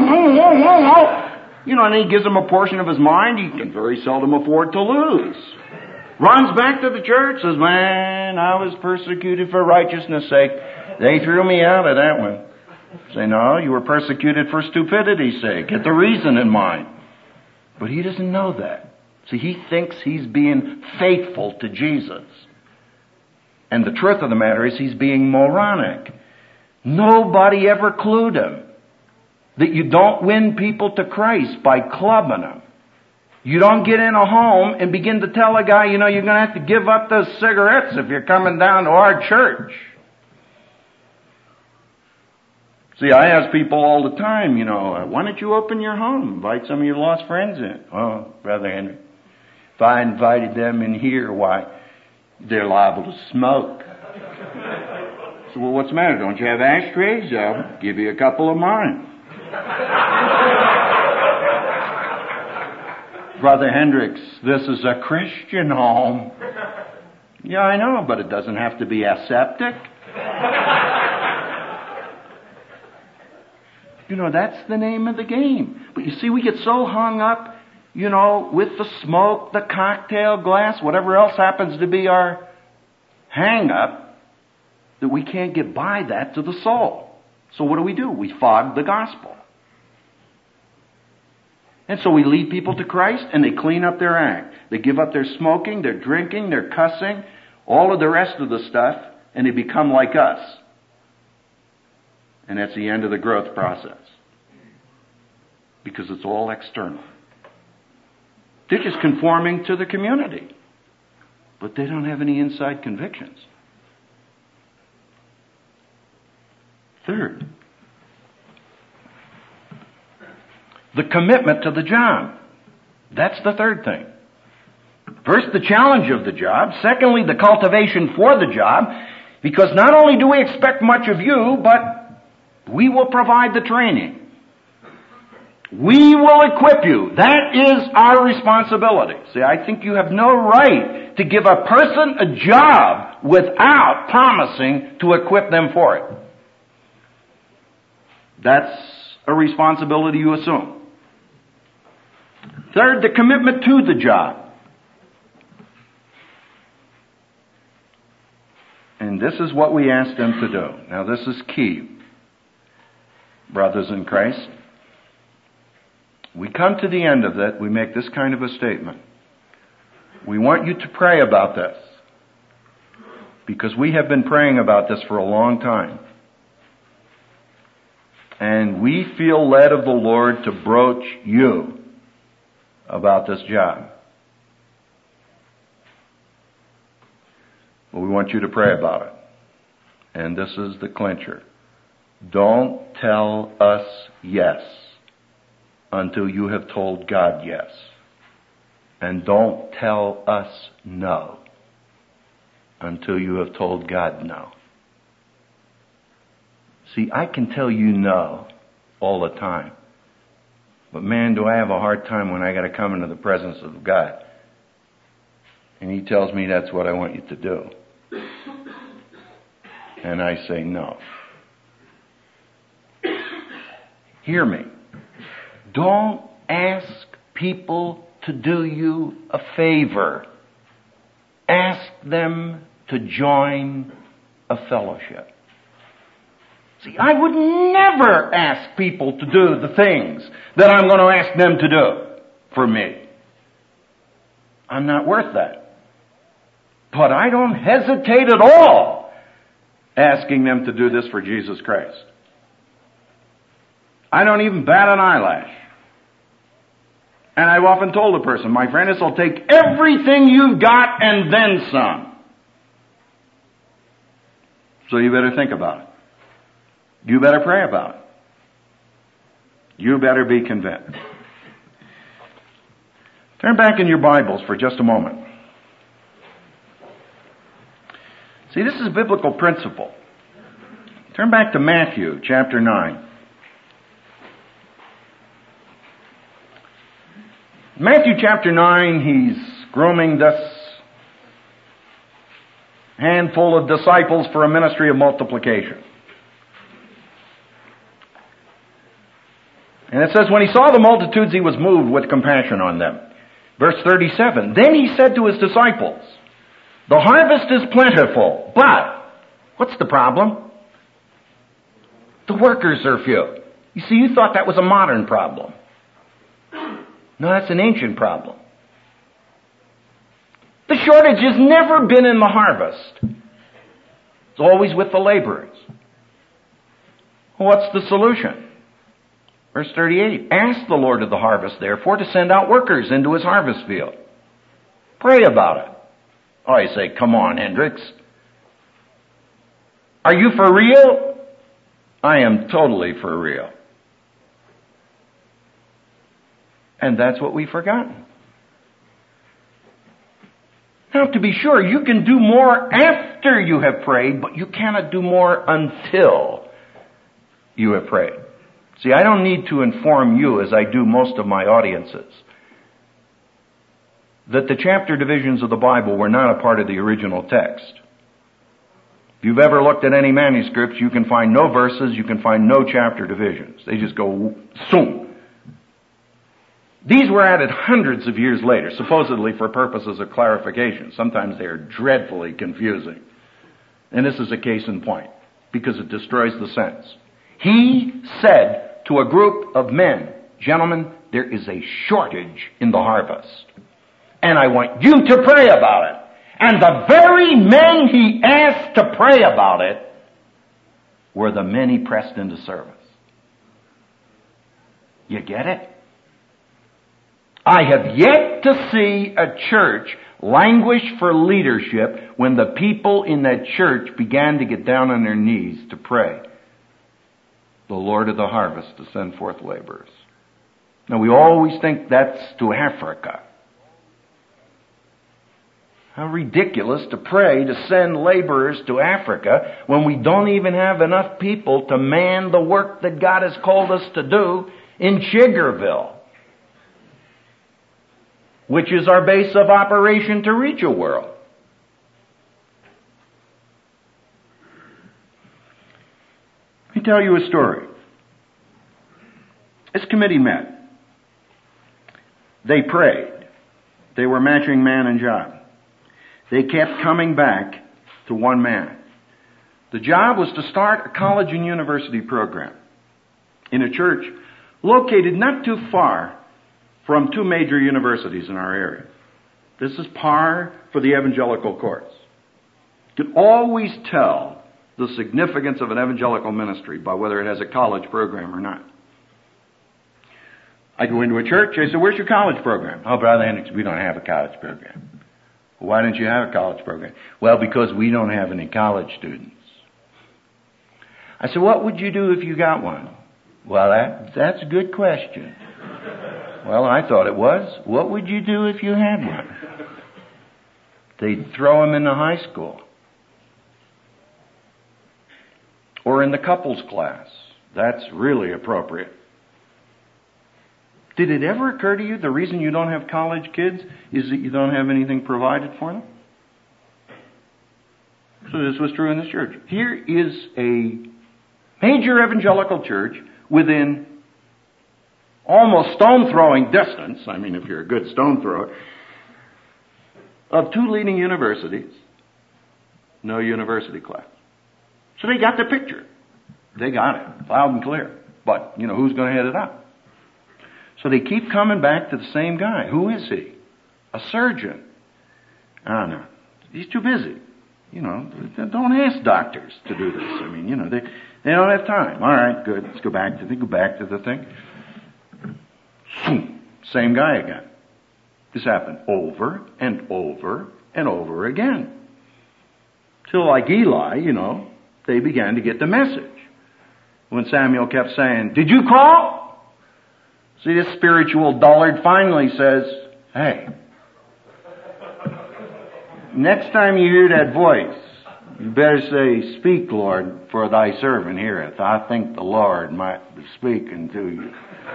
You know, and he gives him a portion of his mind he can very seldom afford to lose. Runs back to the church, says, man, I was persecuted for righteousness' sake. They threw me out of that one. Say, no, you were persecuted for stupidity's sake. Get the reason in mind. But he doesn't know that. See, he thinks he's being faithful to Jesus. And the truth of the matter is he's being moronic. Nobody ever clued him that you don't win people to Christ by clubbing them. You don't get in a home and begin to tell a guy, you know, you're going to have to give up those cigarettes if you're coming down to our church. See, I ask people all the time, you know, why don't you open your home, invite some of your lost friends in? Oh, Brother Henry, if I invited them in here, why, they're liable to smoke. So, well, what's the matter? Don't you have ashtrays? I'll give you a couple of mine. Brother Hendricks, this is a Christian home. Yeah, I know, but it doesn't have to be aseptic. You know, that's the name of the game. But you see, we get so hung up, you know, with the smoke, the cocktail glass, whatever else happens to be our hang-up, that we can't get by that to the soul. So what do we do? We fog the gospel. And so we lead people to Christ, and they clean up their act. They give up their smoking, their drinking, their cussing, all of the rest of the stuff, and they become like us. And that's the end of the growth process. Because it's all external. They're just conforming to the community. But they don't have any inside convictions. Third, the commitment to the job. That's the third thing. First, the challenge of the job. Secondly, the cultivation for the job. Because not only do we expect much of you, but we will provide the training. We will equip you. That is our responsibility. See, I think you have no right to give a person a job without promising to equip them for it. That's a responsibility you assume. Third, the commitment to the job. And this is what we ask them to do. Now, this is key, brothers in Christ. We come to the end of it, we make this kind of a statement. We want you to pray about this, because we have been praying about this for a long time. And we feel led of the Lord to broach you about this job. But we want you to pray about it. And this is the clincher. Don't tell us yes until you have told God yes. And don't tell us no until you have told God no. See, I can tell you no all the time. But man, do I have a hard time when I got to come into the presence of God. And He tells me that's what I want you to do. And I say no. Hear me. Don't ask people to do you a favor. Ask them to join a fellowship. See, I would never ask people to do the things that I'm going to ask them to do for me. I'm not worth that. But I don't hesitate at all asking them to do this for Jesus Christ. I don't even bat an eyelash. And I've often told a person, my friend, this will take everything you've got and then some. So you better think about it. You better pray about it. You better be convinced. Turn back in your Bibles for just a moment. See, this is a biblical principle. Turn back to Matthew chapter nine. Matthew chapter nine, he's grooming this handful of disciples for a ministry of multiplication. And it says, when he saw the multitudes, he was moved with compassion on them. Verse thirty-seven, then he said to his disciples, the harvest is plentiful, but what's the problem? The workers are few. You see, you thought that was a modern problem. No, that's an ancient problem. The shortage has never been in the harvest. It's always with the laborers. What's the solution? Verse thirty-eight, ask the Lord of the harvest, therefore, to send out workers into his harvest field. Pray about it. Oh, you say, come on, Hendricks. Are you for real? I am totally for real. And that's what we've forgotten. Now, to be sure, you can do more after you have prayed, but you cannot do more until you have prayed. See, I don't need to inform you, as I do most of my audiences, that the chapter divisions of the Bible were not a part of the original text. If you've ever looked at any manuscripts, you can find no verses, you can find no chapter divisions. They just go, zoom. These were added hundreds of years later, supposedly for purposes of clarification. Sometimes they are dreadfully confusing. And this is a case in point, because it destroys the sense. He said to a group of men, gentlemen, there is a shortage in the harvest. And I want you to pray about it. And the very men he asked to pray about it were the men he pressed into service. You get it? I have yet to see a church languish for leadership when the people in that church began to get down on their knees to pray the Lord of the harvest to send forth laborers. Now, we always think that's to Africa. How ridiculous to pray to send laborers to Africa when we don't even have enough people to man the work that God has called us to do in Chiggerville, which is our base of operation to reach a world. Let me tell you a story. This committee met. They prayed. They were matching man and job. They kept coming back to one man. The job was to start a college and university program in a church located not too far from two major universities in our area. This is par for the evangelical courts. You can always tell the significance of an evangelical ministry by whether it has a college program or not. I go into a church, they say, where's your college program? Oh, Brother Hendricks, we don't have a college program. Well, why don't you have a college program? Well, because we don't have any college students. I said, what would you do if you got one? Well, that, that's a good question. Well, I thought it was. What would you do if you had one? They'd throw him in the high school. Or in the couples class. That's really appropriate. Did it ever occur to you the reason you don't have college kids is that you don't have anything provided for them? So this was true in this church. Here is a major evangelical church within almost stone-throwing distance, I mean if you're a good stone thrower, of two leading universities. No university class. So they got the picture. They got it, loud and clear. But, you know, who's going to head it up? So they keep coming back to the same guy. Who is he? A surgeon. I don't know. He's too busy. You know, don't ask doctors to do this. I mean, you know, they they don't have time. All right, good. Let's go back to the go back to the thing. Same guy again. This happened over and over and over again. Till like Eli, you know, they began to get the message. When Samuel kept saying, "Did you call?" See, this spiritual dullard finally says, hey, next time you hear that voice, you better say, speak, Lord, for thy servant heareth. I think the Lord might be speaking to you.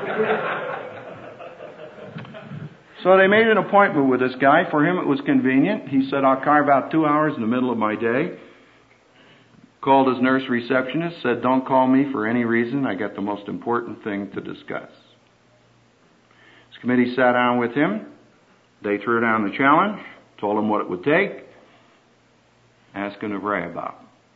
So they made an appointment with this guy. For him it was convenient. He said, I'll carve out two hours in the middle of my day. Called his nurse receptionist, said, don't call me for any reason. I got the most important thing to discuss. This committee sat down with him. They threw down the challenge, told him what it would take, asked him to pray about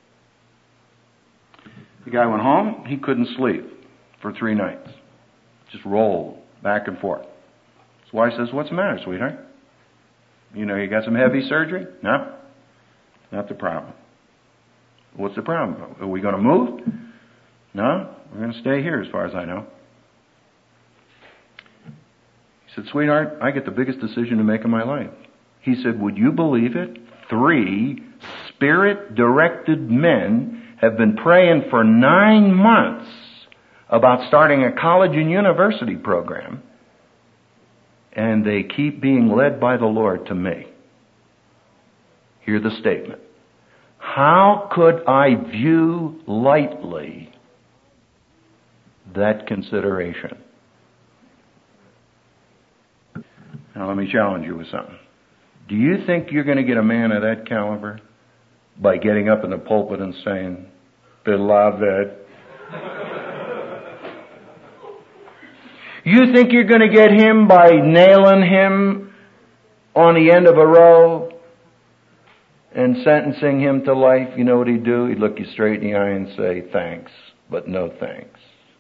it. The guy went home. He couldn't sleep for three nights. Just rolled back and forth. His wife says, what's the matter, sweetheart? You know, you got some heavy surgery? No, not the problem. What's the problem? Are we going to move? No, we're going to stay here as far as I know. He said, sweetheart, I get the biggest decision to make in my life. He said, would you believe it? Three Spirit-directed men have been praying for nine months about starting a college and university program, and they keep being led by the Lord to me. Hear the statement. How could I view lightly that consideration? Now let me challenge you with something. Do you think you're going to get a man of that caliber by getting up in the pulpit and saying, Beloved? You think you're going to get him by nailing him on the end of a row and sentencing him to life? You know what he'd do? He'd look you straight in the eye and say, thanks, but no thanks.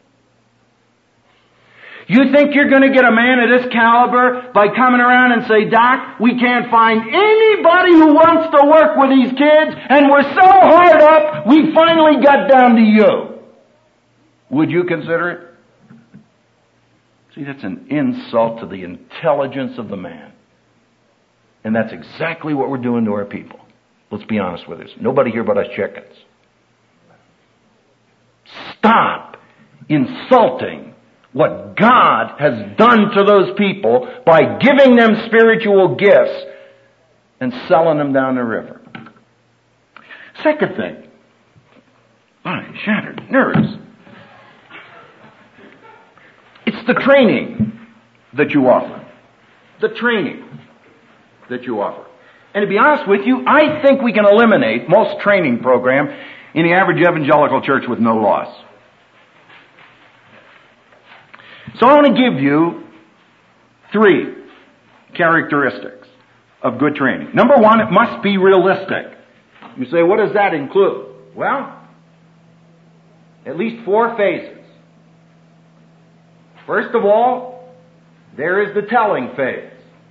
You think you're going to get a man of this caliber by coming around and say, Doc, we can't find anybody who wants to work with these kids, and we're so hard up, we finally got down to you. Would you consider it? See, that's an insult to the intelligence of the man. And that's exactly what we're doing to our people. Let's be honest with us. Nobody here but us chickens. Stop insulting what God has done to those people by giving them spiritual gifts and selling them down the river. Second thing, my shattered nerves. It's the training that you offer. The training that you offer. And to be honest with you, I think we can eliminate most training program in the average evangelical church with no loss. So I want to give you three characteristics of good training. Number one, it must be realistic. You say, what does that include? Well, at least four phases. First of all, there is the telling phase.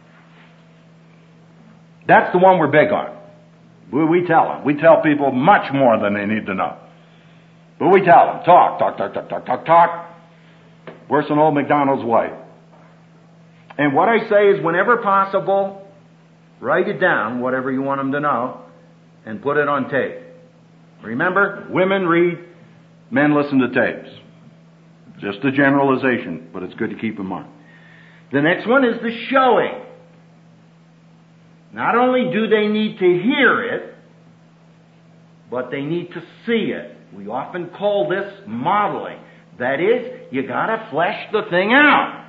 That's the one we're big on. We, we tell them. We tell people much more than they need to know. But we tell them, talk, talk, talk, talk, talk, talk, talk. Worse than old McDonald's wife. And what I say is, whenever possible, write it down, whatever you want them to know, and put it on tape. Remember, women read, men listen to tapes. Just a generalization, but it's good to keep in mind. The next one is the showing. Not only do they need to hear it, but they need to see it. We often call this modeling. That is, you gotta flesh the thing out.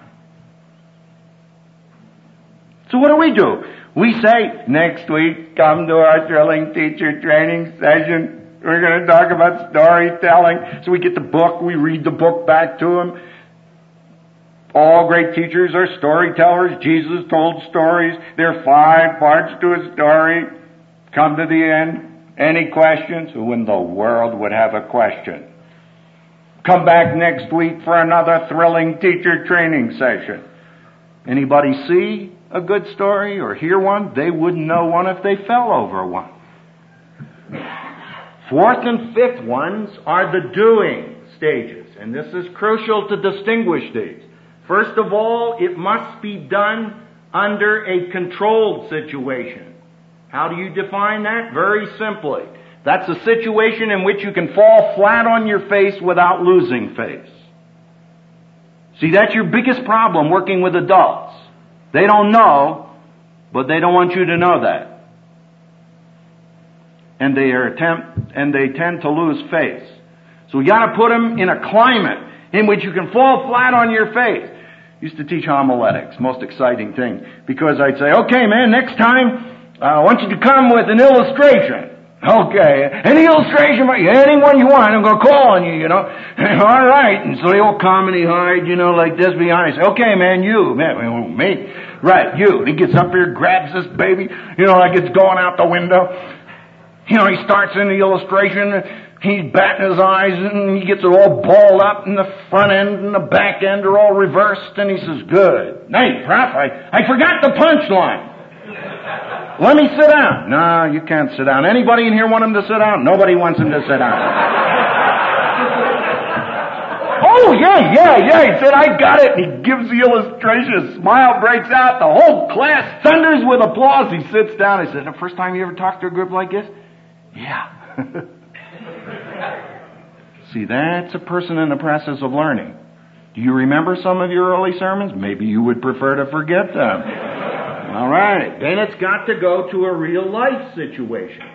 So what do we do? We say, next week, come to our thrilling teacher training session. We're going to talk about storytelling. So we get the book, we read the book back to them. All great teachers are storytellers. Jesus told stories. There are five parts to a story. Come to the end. Any questions? Who in the world would have a question? Come back next week for another thrilling teacher training session. Anybody see a good story or hear one? They wouldn't know one if they fell over one. Fourth and fifth ones are the doing stages, and this is crucial to distinguish these. First of all, it must be done under a controlled situation. How do you define that? Very simply. That's a situation in which you can fall flat on your face without losing face. See, that's your biggest problem working with adults. They don't know, but they don't want you to know that. And they are attempt, and they tend to lose face. So we got to put them in a climate in which you can fall flat on your face. Used to teach homiletics, most exciting thing, because I'd say, okay, man, next time uh, I want you to come with an illustration. Okay, any illustration, anyone you want, I'm going to call on you, you know. All right, and so they all come and he hired, you know, like this behind. I say, okay, man, you, man, me, right, you. And he gets up here, grabs this baby, you know, like it's going out the window. You know, he starts in the illustration, he's batting his eyes, and he gets it all balled up, and the front end and the back end are all reversed, and he says, good. Hey, Prof, I, I forgot the punchline. Let me sit down. No, you can't sit down. Anybody in here want him to sit down? Nobody wants him to sit down. Oh, yeah, yeah, yeah. He said, I got it. And he gives the illustration. A smile breaks out. The whole class thunders with applause. He sits down. I said, the first time you ever talked to a group like this? Yeah. See, that's a person in the process of learning. Do you remember some of your early sermons? Maybe you would prefer to forget them. All right. Then it's got to go to a real life situation.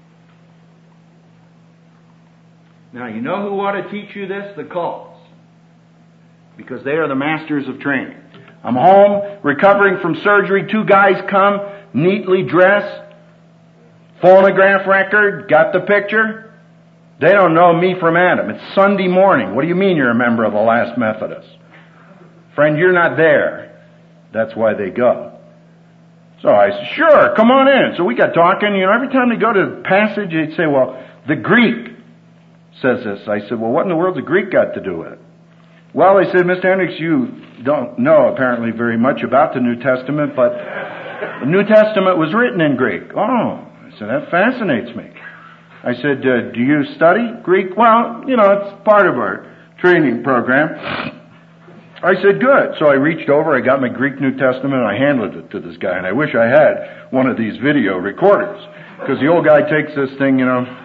Now, you know who ought to teach you this? The cults. Because they are the masters of training. I'm home, recovering from surgery. Two guys come, neatly dressed, phonograph record, got the picture? They don't know me from Adam. It's Sunday morning. What do you mean you're a member of the Last Methodist? Friend, you're not there. That's why they go. So I said, sure, come on in. So we got talking. You know, every time they go to the passage, they'd say, well, the Greek says this. I said, well, what in the world the Greek got to do with it? Well, they said, Mister Hendricks, you don't know apparently very much about the New Testament, but the New Testament was written in Greek. Oh, I said, that fascinates me. I said, uh, do you study Greek? Well, you know, it's part of our training program. I said, good. So I reached over, I got my Greek New Testament, and I handed it to this guy. And I wish I had one of these video recorders. Because the old guy takes this thing, you know.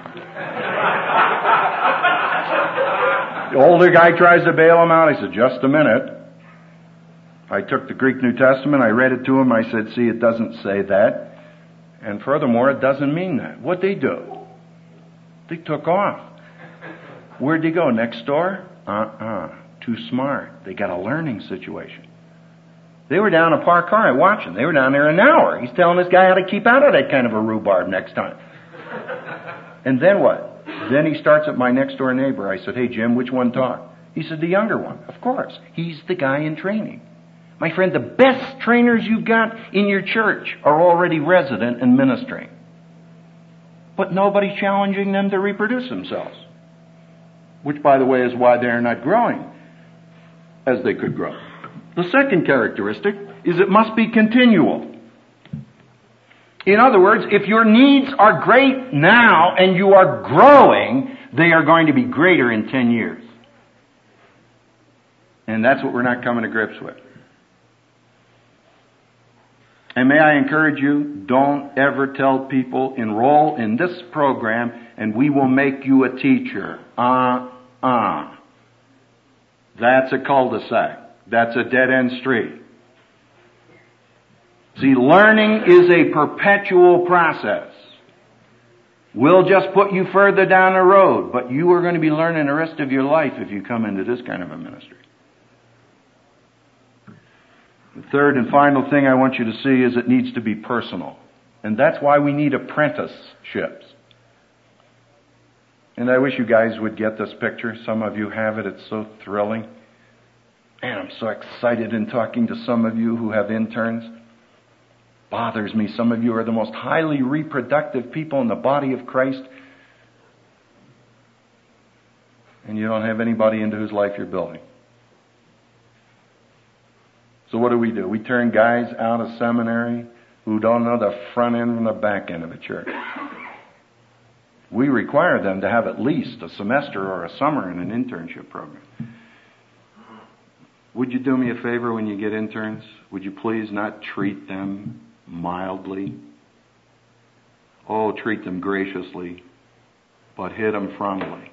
The older guy tries to bail him out. I said, just a minute. I took the Greek New Testament, I read it to him, I said, see, it doesn't say that. And furthermore, it doesn't mean that. What'd they do? They took off. Where'd they go? Next door? Uh-uh. Too smart. They got a learning situation. They were down a parked car watching. They were down there an hour. He's telling this guy how to keep out of that kind of a rhubarb next time. And then what? Then he starts at my next door neighbor. I said, hey, Jim, which one talked? He said, the younger one. Of course. He's the guy in training. My friend, the best trainers you've got in your church are already resident and ministering. But nobody's challenging them to reproduce themselves. Which, by the way, is why they're not growing as they could grow. The second characteristic is it must be continual. In other words, if your needs are great now and you are growing, they are going to be greater in ten years. And that's what we're not coming to grips with. And may I encourage you, don't ever tell people, enroll in this program and we will make you a teacher. Uh-uh. That's a cul-de-sac. That's a dead-end street. See, learning is a perpetual process. We'll just put you further down the road, but you are going to be learning the rest of your life if you come into this kind of a ministry. The third and final thing I want you to see is it needs to be personal. And that's why we need apprenticeships. And I wish you guys would get this picture. Some of you have it. It's so thrilling. And I'm so excited in talking to some of you who have interns. Bothers me. Some of you are the most highly reproductive people in the body of Christ. And you don't have anybody into whose life you're building. So what do we do? We turn guys out of seminary who don't know the front end from the back end of a church. We require them to have at least a semester or a summer in an internship program. Would you do me a favor when you get interns? Would you please not treat them mildly? Oh, treat them graciously, but hit them frontally.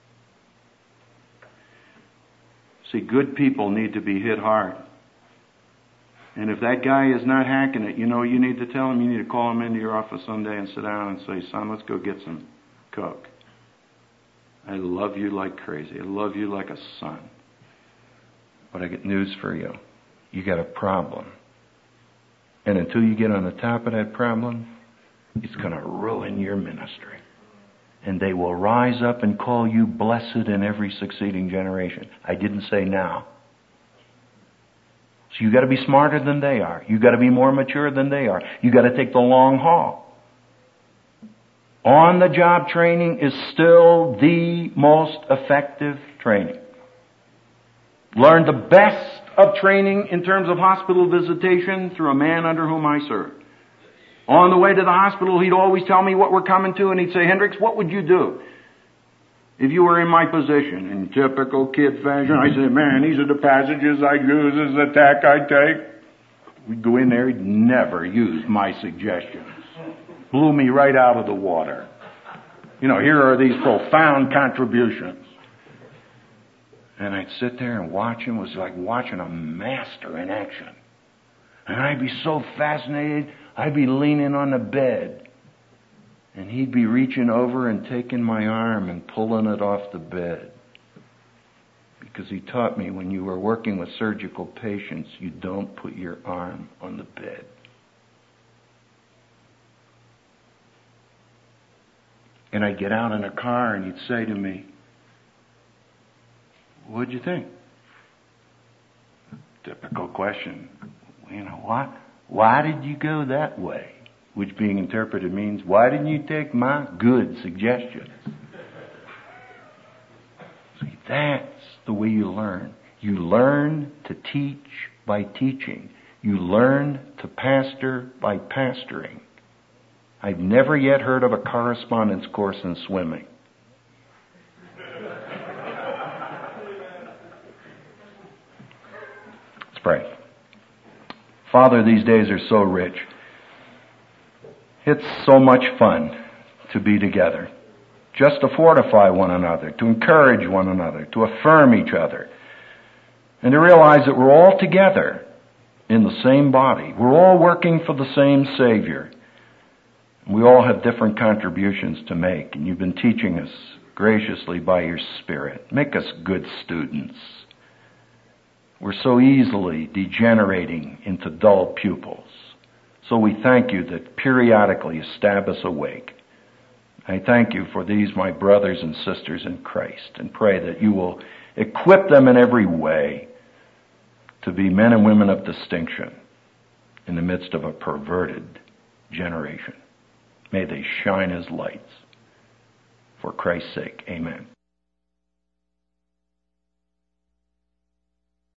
See, good people need to be hit hard. And if that guy is not hacking it, you know, you need to tell him, you need to call him into your office someday and sit down and say, son, let's go get some Coke. I love you like crazy. I love you like a son. But I get news for you. You got a problem. And until you get on the top of that problem, it's going to ruin your ministry. And they will rise up and call you blessed in every succeeding generation. I didn't say now. So you got to be smarter than they are. You got to be more mature than they are. You got to take the long haul. On-the-job training is still the most effective training. Learned the best of training in terms of hospital visitation through a man under whom I served. On the way to the hospital, he'd always tell me what we're coming to, and he'd say, Hendricks, what would you do if you were in my position? In typical kid fashion, I said, man, these are the passages I use, this is the tack I take. We'd go in there, he'd never use my suggestions. Blew me right out of the water. You know, here are these profound contributions. And I'd sit there and watch him. It was like watching a master in action. And I'd be so fascinated, I'd be leaning on the bed. And he'd be reaching over and taking my arm and pulling it off the bed. Because he taught me when you were working with surgical patients, you don't put your arm on the bed. And I'd get out in a car and he'd say to me, what'd you think? Typical question. You know, why, why did you go that way? Which being interpreted means, why didn't you take my good suggestions? See, that's the way you learn. You learn to teach by teaching. You learn to pastor by pastoring. I've never yet heard of a correspondence course in swimming. Let's pray. Father, these days are so rich. It's so much fun to be together. Just to fortify one another, to encourage one another, to affirm each other. And to realize that we're all together in the same body. We're all working for the same Savior. We all have different contributions to make, and you've been teaching us graciously by your Spirit. Make us good students. We're so easily degenerating into dull pupils. So we thank you that periodically you stab us awake. I thank you for these, my brothers and sisters in Christ, and pray that you will equip them in every way to be men and women of distinction in the midst of a perverted generation. May they shine as lights. For Christ's sake, amen.